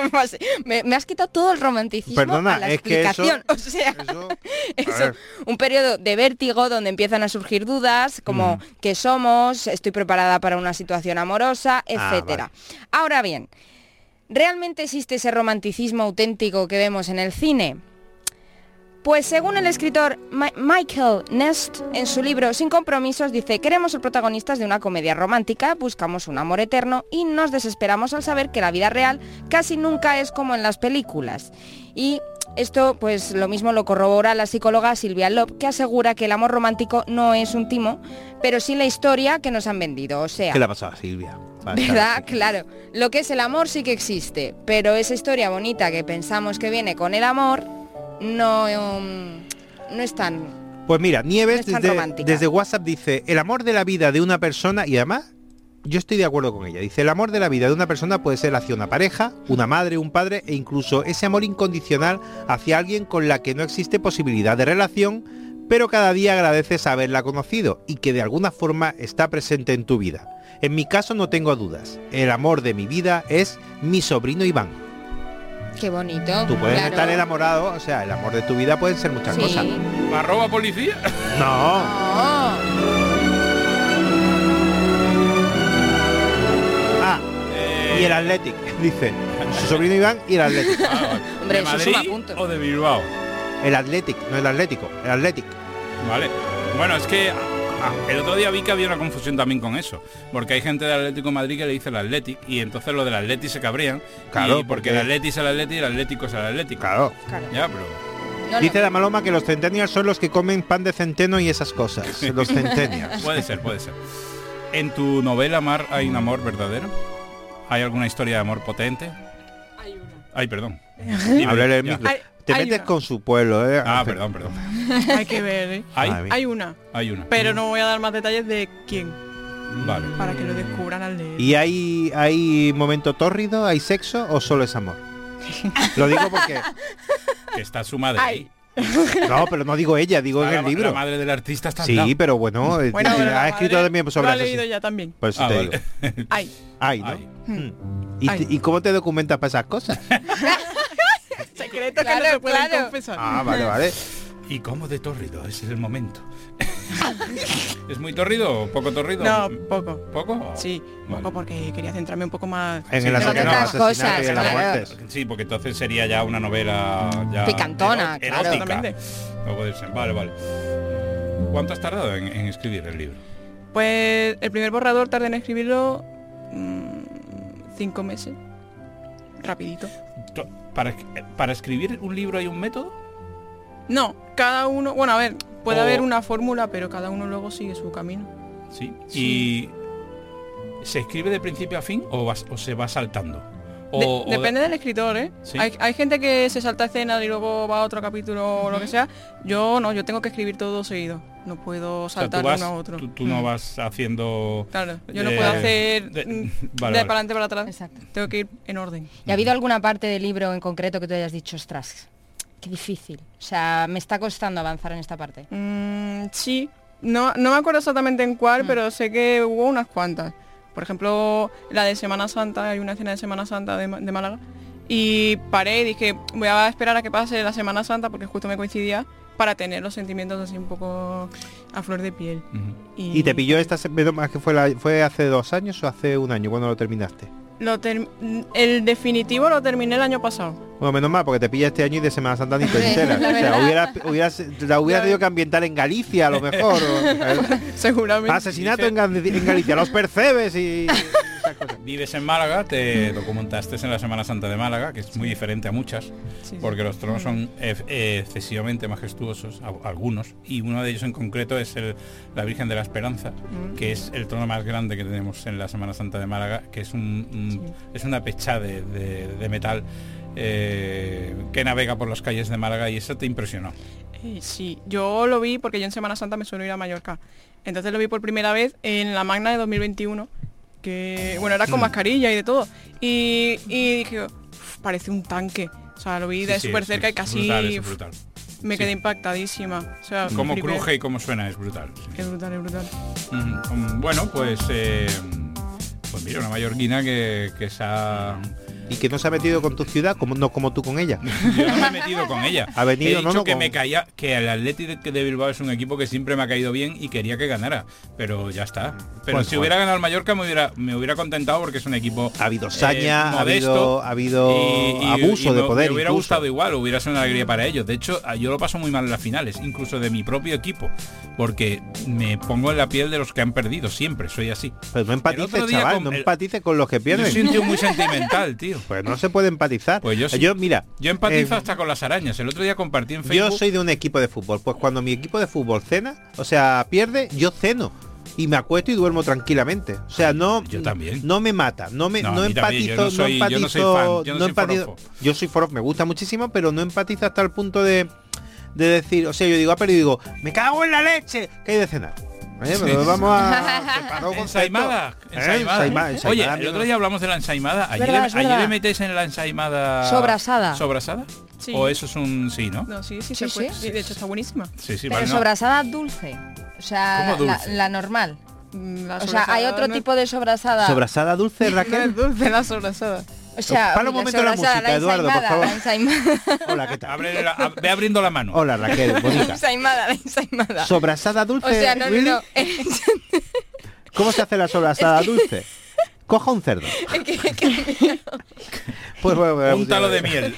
me has quitado todo el romanticismo. Perdona, a la es que explicación. O sea, eso, un periodo de vértigo donde empiezan a surgir dudas, como ¿qué somos? ¿Estoy preparada para una situación amorosa? Etcétera. Vale. Ahora bien, ¿realmente existe ese romanticismo auténtico que vemos en el cine? Pues según el escritor Michael Nest, en su libro Sin compromisos, dice: queremos ser protagonistas de una comedia romántica, buscamos un amor eterno y nos desesperamos al saber que la vida real casi nunca es como en las películas. Y esto, pues lo mismo lo corrobora la psicóloga Sylvia Loeb, que asegura que el amor romántico no es un timo, pero sí la historia que nos han vendido. O sea, ¿qué le ha pasado a Silvia? ¿Verdad? Claro. Lo que es el amor sí que existe, pero esa historia bonita que pensamos que viene con el amor no es tan... Pues mira, Nieves no desde WhatsApp dice: el amor de la vida de una persona, y además yo estoy de acuerdo con ella, dice: el amor de la vida de una persona puede ser hacia una pareja, una madre, un padre, e incluso ese amor incondicional hacia alguien con la que no existe posibilidad de relación, pero cada día agradeces haberla conocido y que de alguna forma está presente en tu vida. En mi caso no tengo dudas, el amor de mi vida es mi sobrino Iván. Qué bonito. Tú puedes estar enamorado, o sea, el amor de tu vida pueden ser muchas cosas. ¿Arroba policía? No. Y el Athletic, dice. Su sobrino Iván y el Athletic. Hombre, ¿de Madrid o de Bilbao? El Athletic, no el Atlético, el Athletic. Vale. Bueno, es que el otro día vi que había una confusión también con eso, porque hay gente del Atlético de Madrid que le dice el Athletic y entonces lo del Athletic se cabrían. Claro, porque el Athletic es el Athletic y el Atlético es el Atlético. Claro. Ya, pero... Dice la Maloma que los centennials son los que comen pan de centeno y esas cosas. Los centennials. Puede ser. ¿En tu novela, Mar, hay un amor verdadero? ¿Hay alguna historia de amor potente? Hay una. Ay, perdón. Háblale el micro. Te metes con su pueblo, ¿eh? Ah, perdón. Hay que ver, ¿eh? Hay una. Pero no voy a dar más detalles de quién. Vale. Para que lo descubran al leer. ¿Y hay momento tórrido? ¿Hay sexo o solo es amor? Lo digo porque... que está su madre ahí. No, pero no digo ella, digo en el libro. La madre del artista está Sí, al pero bueno, ha escrito también sobre eso. Lo ha leído ya también. Pues te digo. Hay, ¿no? ¿Y cómo te documentas para esas cosas? Secreto que no se pueden confesar. Ah, vale. ¿Y cómo de tórrido? Ese es el momento. ¿Es muy tórrido o poco tórrido? No, poco. ¿Poco? Sí, poco porque quería centrarme un poco más en el asesinato y en las muertes. Sí, porque entonces sería ya una novela ya picantona, erótica. No puede ser. Vale. ¿Cuánto has tardado en escribir el libro? Pues el primer borrador tardé en escribirlo 5 meses. Rapidito. ¿Para escribir un libro hay un método? No, cada uno... Bueno, a ver, puede haber una fórmula, pero cada uno luego sigue su camino. Sí. ¿Y se escribe de principio a fin o se va saltando? Depende del escritor, ¿eh? ¿Sí? Hay gente que se salta escenas y luego va a otro capítulo o lo que sea. Yo no, yo tengo que escribir todo seguido. No puedo saltar de uno a otro. Tú no vas haciendo... Claro, yo no puedo hacer de para adelante para atrás. Exacto. Tengo que ir en orden. ¿Y ha habido alguna parte del libro en concreto que tú hayas dicho, ostras, qué difícil? O sea, me está costando avanzar en esta parte. Sí, no me acuerdo exactamente en cuál, pero sé que hubo unas cuantas. Por ejemplo, la de Semana Santa, hay una escena de Semana Santa de Málaga. Y paré y dije, voy a esperar a que pase la Semana Santa, porque justo me coincidía, para tener los sentimientos así un poco a flor de piel. ¿Y te pilló esta semana que fue hace 2 años o hace 1 año cuando lo terminaste? El definitivo lo terminé el año pasado. Bueno, menos mal, porque te pilla este año y de Semana Santa ni te enteras. O sea, la hubieras tenido que ambientar en Galicia a lo mejor. Seguramente. Asesinato en Galicia, los percebes y... Vives en Málaga, te documentaste en la Semana Santa de Málaga, que es muy diferente a muchas, porque los tronos son excesivamente majestuosos, algunos, y uno de ellos en concreto es la Virgen de la Esperanza, que es el trono más grande que tenemos en la Semana Santa de Málaga, que es es una pecha de metal que navega por las calles de Málaga, y eso te impresionó. Sí, yo lo vi porque yo en Semana Santa me suelo ir a Mallorca, entonces lo vi por primera vez en la Magna de 2021, que bueno, era con mascarilla y de todo, y dije, parece un tanque, o sea, lo vi de súper cerca y casi brutal. Me quedé impactadísima, o sea, cómo cruje y cómo suena, es brutal. Es brutal. Bueno, pues mira, una mallorquina que se ha... y que no se ha metido con tu ciudad, como tú con ella. Yo no me he metido con ella. Ha venido, he dicho que con... me caía, que el Athletic de Bilbao es un equipo que siempre me ha caído bien y quería que ganara, pero ya está. Pero Pues si hubiera ganado el Mallorca me hubiera contentado porque es un equipo ha habido saña, modesto, ha habido abuso de poder. Me hubiera incluso. gustado igual, hubiera sido una alegría para ellos. De hecho, yo lo paso muy mal en las finales, incluso de mi propio equipo, porque me pongo en la piel de los que han perdido, siempre soy así. Pero no empatices, chaval, no empatices con los que pierden. Yo soy un tío muy sentimental, tío. Pues no se puede empatizar. Pues yo empatizo hasta con las arañas. El otro día compartí en Facebook. Yo soy de un equipo de fútbol. Pues cuando mi equipo de fútbol cena, o sea, pierde, yo ceno. Y me acuesto y duermo tranquilamente. O sea, no. Yo también. No me mata. No empatizo. Yo no soy fan. Yo no soy forofo. Yo soy forofo. Me gusta muchísimo, pero no empatizo hasta el punto de decir. O sea, yo digo, ha perdido y digo, me cago en la leche. ¿Qué hay de cenar? Pero vamos a ensaimada. Oye, el otro día hablamos de la ensaimada. Ayer le metéis en la ensaimada sobrasada. ¿Sobrasada? Sí. O eso es un sí, ¿no? No, sí, se puede. Sí, de hecho está buenísima. Sí, pero vale, sobrasada dulce. O sea, la normal. O sea, hay otro tipo de sobrasada. ¿Sobrasada dulce, Raquel? No es dulce la sobrasada. O sea, para un momento la música, Eduardo, por favor. Hola, ¿qué tal? Ve abriendo la mano. Hola, Raquel, bonita. La ensaimada. ¿Sobrasada dulce? O sea, no. ¿Cómo se hace la sobrasada dulce? Coja un cerdo. Pues bueno, un talo de miel.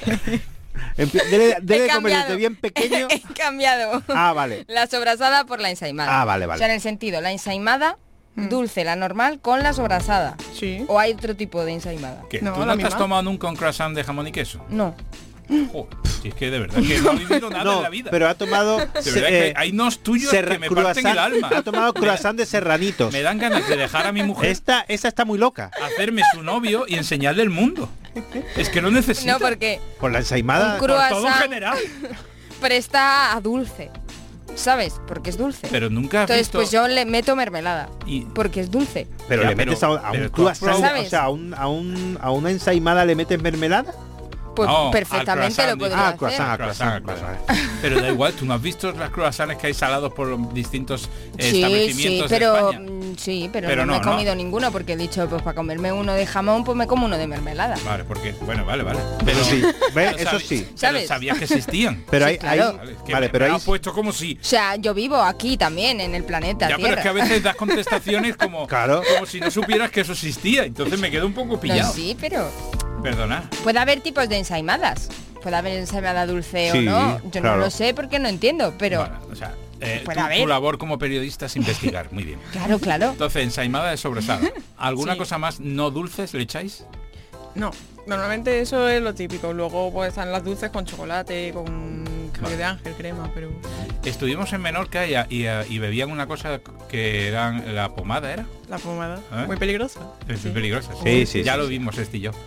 Debe comerte bien pequeño. He cambiado. Ah, vale. La sobrasada por la ensaimada. Ah, vale. O sea, en el sentido, la ensaimada dulce, la normal, con la sobrasada. Sí. ¿O hay otro tipo de ensaimada? ¿Qué? No, ¿tú no te has tomado nunca un croissant de jamón y queso? No. Oh, es que de verdad que no ha vivido nada en la vida. Pero ha tomado de verdad que hay unos tuyos que me parten el alma. Ha tomado croissant de serranitos. Me dan ganas de dejar a mi mujer. Esa está muy loca. Hacerme su novio y enseñarle el mundo. Es que no necesito. No, porque por la ensaimada, un croissant por todo en general. Presta a dulce. ¿Sabes? Porque es dulce. Pero nunca has Entonces, visto... pues yo le meto mermelada. Porque es dulce. Pero le metes a un croissant, o sea, a una ensaimada le metes mermelada. Pues no, perfectamente lo podría hacer. Croissant. Pero da igual, ¿tú no has visto las croissants que hay salados por distintos establecimientos de España? Pero no me he comido ninguno porque he dicho, pues para comerme uno de jamón, pues me como uno de mermelada. Vale, porque, bueno, vale. Pero sí, eso sí. Pero sabías que existían. Pero hay, claro. Pero hay puesto como si... O sea, yo vivo aquí también, en el planeta ya, Tierra. pero es que a veces das contestaciones como, como si no supieras que eso existía. Entonces me quedo un poco pillado. No, sí, pero... Perdona. Puede haber tipos de ensaimadas. Puede haber ensaimada dulce sí, o no. Yo no lo sé porque no entiendo, pero... Vale, o sea, tu labor como periodista es investigar. Muy bien. Claro. Entonces, ensaimada de sobrasada. ¿Alguna cosa más no dulces le echáis? No. Normalmente eso es lo típico. Luego pues están las dulces con chocolate, con de ángel, crema, pero... Estuvimos en Menorca y bebían una cosa que eran la pomada, ¿era? La pomada. Muy peligrosa. Es muy peligrosa. Sí. Ya lo vimos este y yo.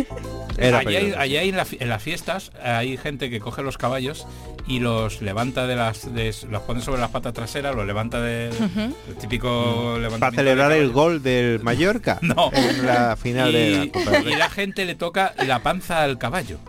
Allí en las fiestas hay gente que coge los caballos y los levanta los pone sobre las patas traseras, los levanta el típico levantamiento. ¿Para celebrar el gol del Mallorca? No. En la final de la Copa. Y la gente le toca la panza al caballo.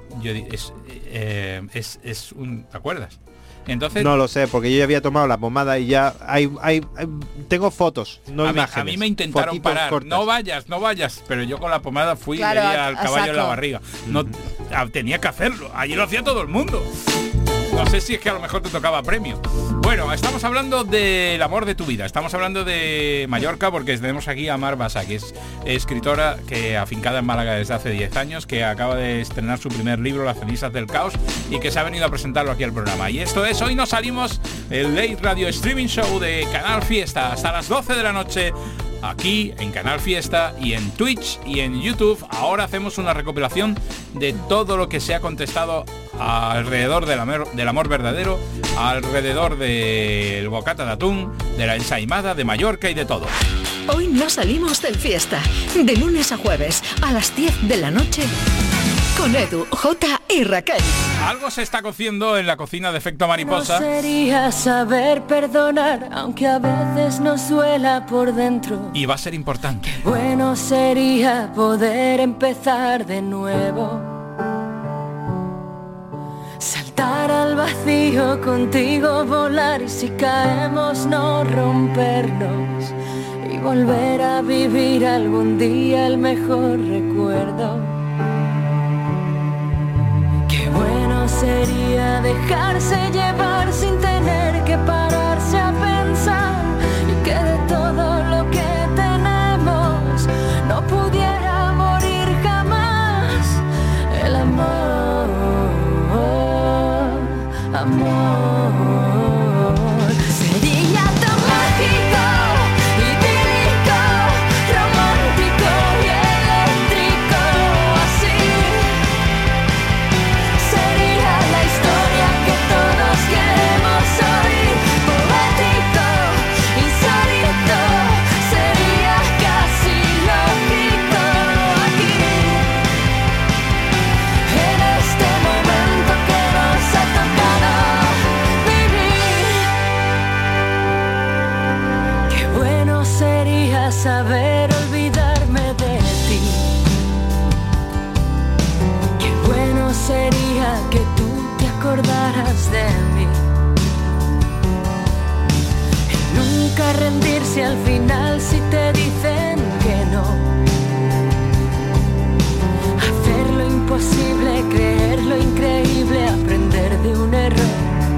Es un... ¿Te acuerdas? Entonces, no lo sé, porque yo ya había tomado la pomada y ya tengo fotos, no imágenes. A mí me intentaron parar, cortas. no vayas, pero yo con la pomada fui y le di al caballo en la barriga. No, tenía que hacerlo, allí lo hacía todo el mundo. No sé si es que a lo mejor te tocaba premio. Bueno, estamos hablando del amor de tu vida. Estamos hablando de Mallorca porque tenemos aquí a Mar Basa, que es escritora que afincada en Málaga desde hace 10 años, que acaba de estrenar su primer libro, Las cenizas del caos, y que se ha venido a presentarlo aquí al programa. Y esto es Hoy Nos Salimos, el Late Radio Streaming Show de Canal Fiesta, hasta las 12 de la noche. Aquí en Canal Fiesta y en Twitch y en YouTube. Ahora hacemos una recopilación de todo lo que se ha contestado alrededor del amor verdadero, alrededor del bocata de atún, de la ensaimada, de Mallorca y de todo. Hoy no salimos del Fiesta, de lunes a jueves a las 10 de la noche, con Edu, Jota y Raquel. Algo se está cociendo en la cocina de Efecto Mariposa. No sería saber perdonar, aunque a veces nos duela por dentro. Y va a ser importante. Qué bueno sería poder empezar de nuevo. Saltar al vacío contigo, volar y si caemos no rompernos. Y volver a vivir algún día el mejor recuerdo. sería dejarse llevar sin tener que pararse a pensar y que de todo lo que tenemos no pudiera morir jamás el amor, amor. Sería tan mágico, idílico, romántico y eléctrico así. Sería la historia que todos queremos oír, poético, insólito, sería casi lógico aquí, en este momento que nos ha tocado vivir. Qué bueno sería saber olvidarme de ti. Qué bueno sería que tú te acordaras de mí. Y nunca rendirse al final si te dicen que no. Hacer lo imposible, creer lo increíble, aprender de un error.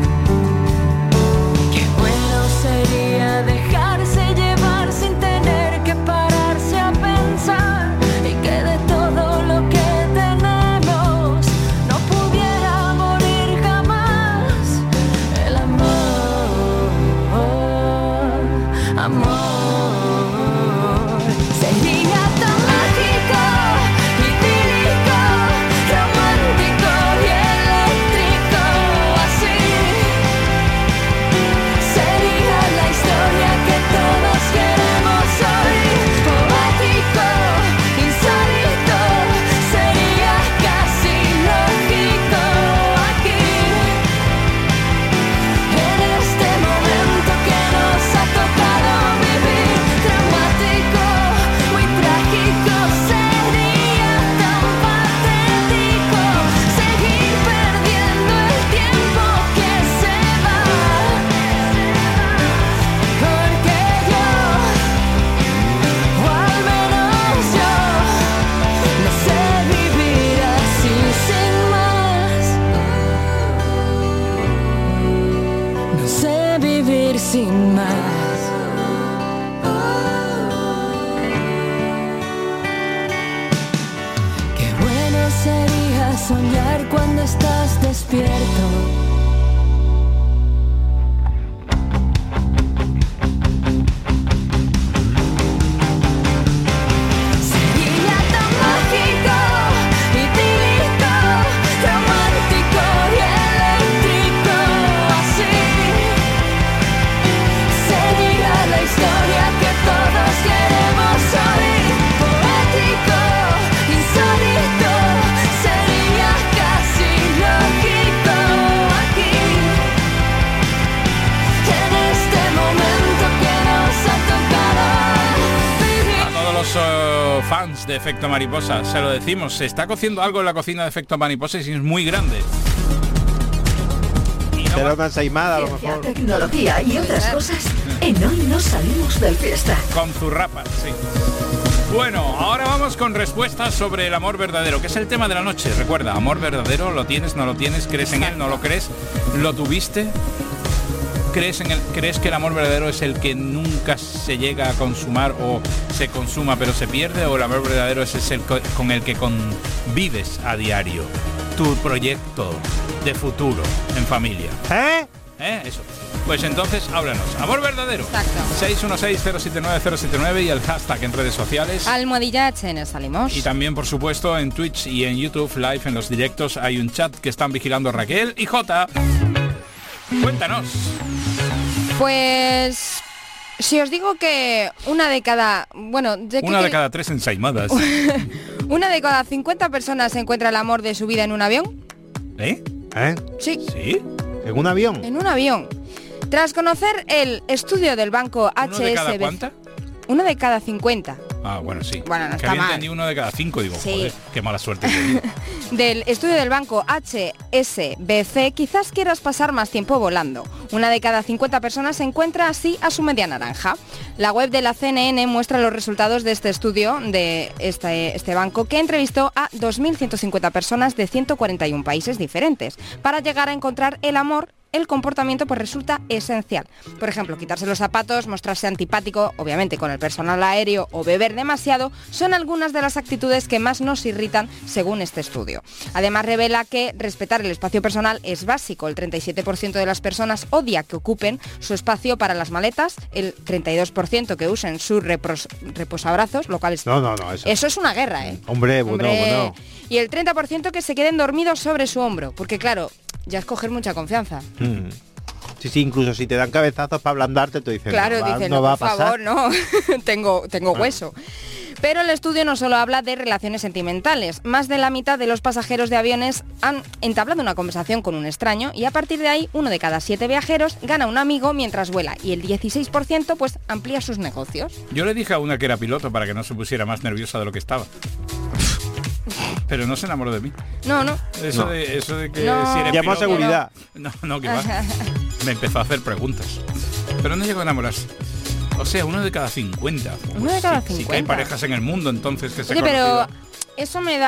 Qué bueno sería dejarse llevar sin tener que pararse a pensar y que de todo lo que tenemos no pudiera morir jamás el amor, amor. Sería tan mágico, idílico, romántico y eléctrico así. Sería la historia que todos queremos oír, poético, insólito, sería casi lógico aquí, en este momento que nos ha tocado vivir. Dramático, muy trágico, sería tan patético seguir perdiendo el tiempo que se va, porque yo, o al menos yo, no sé vivir así sin más. No sé vivir sin más. Qué bueno sería soñar cuando estás despierto. Sería tan mágico, idílico, romántico y eléctrico así. Sería la historia que todos queremos oír, poético, insólito, sería casi lógico aquí, en este momento que nos ha tocado vivir. A todos los fans de Efecto Mariposa, se lo decimos, se está cociendo algo en la cocina de Efecto Mariposa y es muy grande. Y no Pero una ensaimada a lo Ciencia, mejor. tecnología y otras cosas en Hoy No Salimos del Fiesta. con zurrapas, sí. Bueno, ahora vamos con respuestas sobre el amor verdadero, que es el tema de la noche. Recuerda, amor verdadero, ¿lo tienes, no lo tienes? ¿Crees en él, no lo crees? ¿Lo tuviste? ¿Crees que el amor verdadero es el que nunca se llega a consumar o se consuma pero se pierde? ¿O el amor verdadero es el con el que convives a diario? Tu proyecto de futuro en familia. Eso. Pues entonces, háblanos. Amor verdadero. Exacto. 616-079-079 y el hashtag en redes sociales. Almohadilla HN salimos. Y también, por supuesto, en Twitch y en YouTube Live, en los directos, hay un chat que están vigilando Raquel y Jota. Cuéntanos. Pues si os digo que una de cada... Bueno, Una de cada 3 ensaimadas. una de cada 50 personas encuentra el amor de su vida en un avión. ¿Eh? Sí. ¿Sí? ¿En un avión? En un avión. Tras conocer el estudio del banco ¿Uno de cada HSBC... cuánta? Uno de cada 50. Ah, bueno, sí. Bueno, no que está había mal. entendido 1 de cada 5, digo, Sí. joder, qué mala suerte he tenido. Del estudio del banco HSBC, quizás quieras pasar más tiempo volando. 1 de cada 50 personas se encuentra así a su media naranja. La web de la CNN muestra los resultados de este estudio de este banco, que entrevistó a 2.150 personas de 141 países diferentes para llegar a encontrar el amor. El comportamiento pues resulta esencial. Por ejemplo, quitarse los zapatos, mostrarse antipático, obviamente con el personal aéreo, o beber demasiado, son algunas de las actitudes que más nos irritan según este estudio. Además revela que respetar el espacio personal es básico. El 37% de las personas odia que ocupen su espacio para las maletas, el 32% que usen sus reposabrazos, lo cual es... No, Eso es una guerra, ¿eh? Hombre, bueno. Y el 30% que se queden dormidos sobre su hombro, porque claro, ya es coger mucha confianza. Sí, incluso si te dan cabezazos para ablandarte, te dicen, Claro, no va a por pasar. favor, no, tengo hueso. Pero el estudio no solo habla de relaciones sentimentales. Más de la mitad de los pasajeros de aviones han entablado una conversación con un extraño y a partir de ahí 1 de cada 7 viajeros gana un amigo mientras vuela y el 16% pues amplía sus negocios. Yo le dije a una que era piloto para que no se pusiera más nerviosa de lo que estaba. Pero no se enamoró de mí. No. Eso de que No. si eres Llamó a piloto- seguridad. No, que va. Me empezó a hacer preguntas. Pero no llegó a enamorarse. O sea, 1 de cada 50. Uno de cada Sí que hay 50. parejas en el mundo entonces que se Oye, pero eso me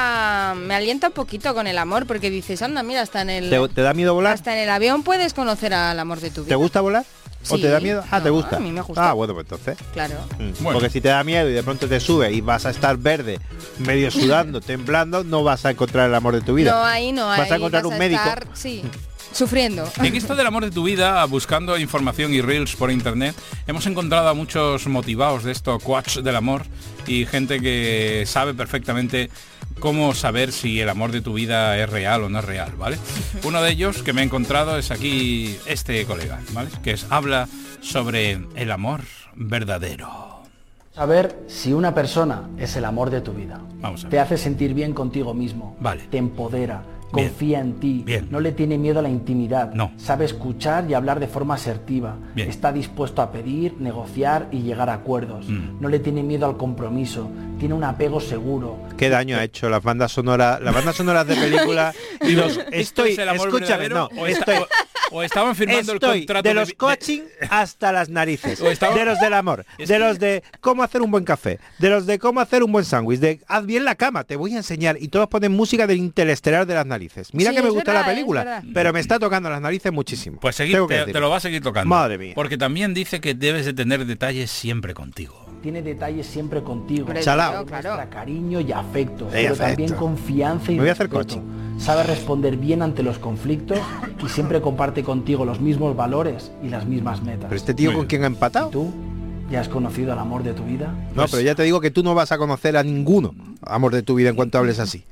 alienta un poquito con el amor, porque dices, anda, mira, hasta en el... ¿Te da miedo volar? Hasta en el avión puedes conocer al amor de tu vida. ¿Te gusta volar? ¿O Sí. te da miedo? Ah, ¿te No, gusta? a mí me gusta. Ah, bueno, pues entonces. Claro. Bueno. Porque si te da miedo y de pronto te sube y vas a estar verde, medio sudando, temblando, no vas a encontrar el amor de tu vida. No, ahí no. Vas a ahí encontrar un médico. estar, sí, sufriendo. En esto del amor de tu vida, buscando información y reels por internet, hemos encontrado a muchos motivados de esto, coach del amor, y gente que sabe perfectamente cómo saber si el amor de tu vida es real o no es real, ¿vale? Uno de ellos que me he encontrado es aquí este colega, ¿vale? Que habla sobre el amor verdadero. Saber si una persona es el amor de tu vida. Vamos a ver. Te hace sentir bien contigo mismo. Vale. Te empodera. Bien. Confía en ti. Bien. No le tiene miedo a la intimidad. No. Sabe escuchar y hablar de forma asertiva. Bien. Está dispuesto a pedir, negociar y llegar a acuerdos. No le tiene miedo al compromiso. Tiene un apego seguro. ¿Qué daño ha hecho las bandas sonoras de películas y los ¿Esto es el amor escúchame, verdadero? no, O estaban firmando el estoy contrato de los coaching hasta las narices, de los del amor, de los de cómo hacer un buen café, de los de cómo hacer un buen sándwich, de haz bien la cama, te voy a enseñar, y todos ponen música del Interestelar de las narices. Mira Sí, que me es gusta verdad, la es película, verdad. pero me está tocando las narices muchísimo. Pues Tengo que te decirlo. lo va a seguir tocando. Madre mía. Porque también dice que debes de tener detalles siempre contigo. Tiene detalles siempre contigo. Hombre, Chalao. Muestra cariño y afecto, Ey, pero afecto. también confianza y Me voy a hacer respeto. coaching. Sabe responder bien ante los conflictos y siempre comparte contigo los mismos valores y las mismas metas. Pero este tío Muy con bien. quién ha empatado. ¿Tú ya has conocido al amor de tu vida? No, pero ya te digo que tú no vas a conocer a ninguno, amor de tu vida, en cuanto hables así.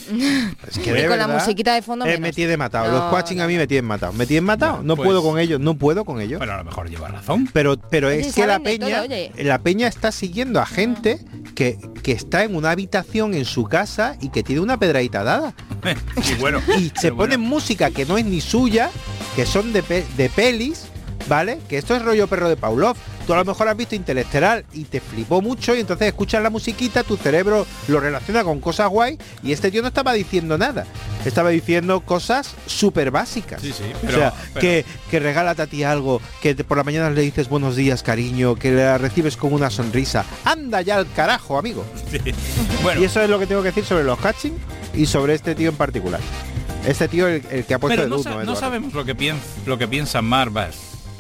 Es que Y de con la verdad, musiquita de fondo me menos. tiene matado. No, Los coaching a mí me tienen matado. Me tienen matado. Bueno, No pues- puedo con ellos. No puedo con ellos. Bueno, a lo mejor lleva razón. Pero Oye, es que la saben de peña, todo, oye. la peña está siguiendo a gente que está en una habitación en su casa y que tiene una pedradita dada. Y bueno, Y se pero bueno. ponen música que no es ni suya, que son de pelis, ¿vale? Que esto es rollo perro de Pavlov. Tú a lo mejor has visto Interestelar y te flipó mucho y entonces escuchas la musiquita, tu cerebro lo relaciona con cosas guay y este tío no estaba diciendo nada. Estaba diciendo cosas súper básicas. Sí, sí, O pero- sea, pero- que regálate a ti algo, que por la mañana le dices buenos días, cariño, que la recibes con una sonrisa. Anda ya al carajo, amigo. Sí. Bueno, Y eso es lo que tengo que decir sobre los catching y sobre este tío en particular. Este tío, el que ha puesto pero el no, uno, no Eduardo. sabemos lo que piensa Marc Bartra.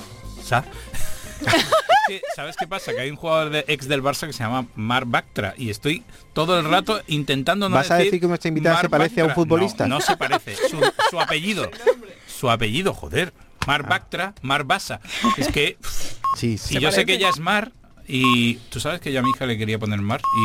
¿Sabes qué pasa? Que hay un jugador ex del Barça que se llama Marc Bartra y estoy todo el rato intentando no ¿Vas a decir que nuestra invitada Marc se parece a un Bartra? futbolista? No, no se parece. Su apellido. Su apellido, joder. Marc Bartra, Marc Bassa. Es que... Sí, Y yo sé que ella es Mar y tú sabes que yo a mi hija le quería poner Mar y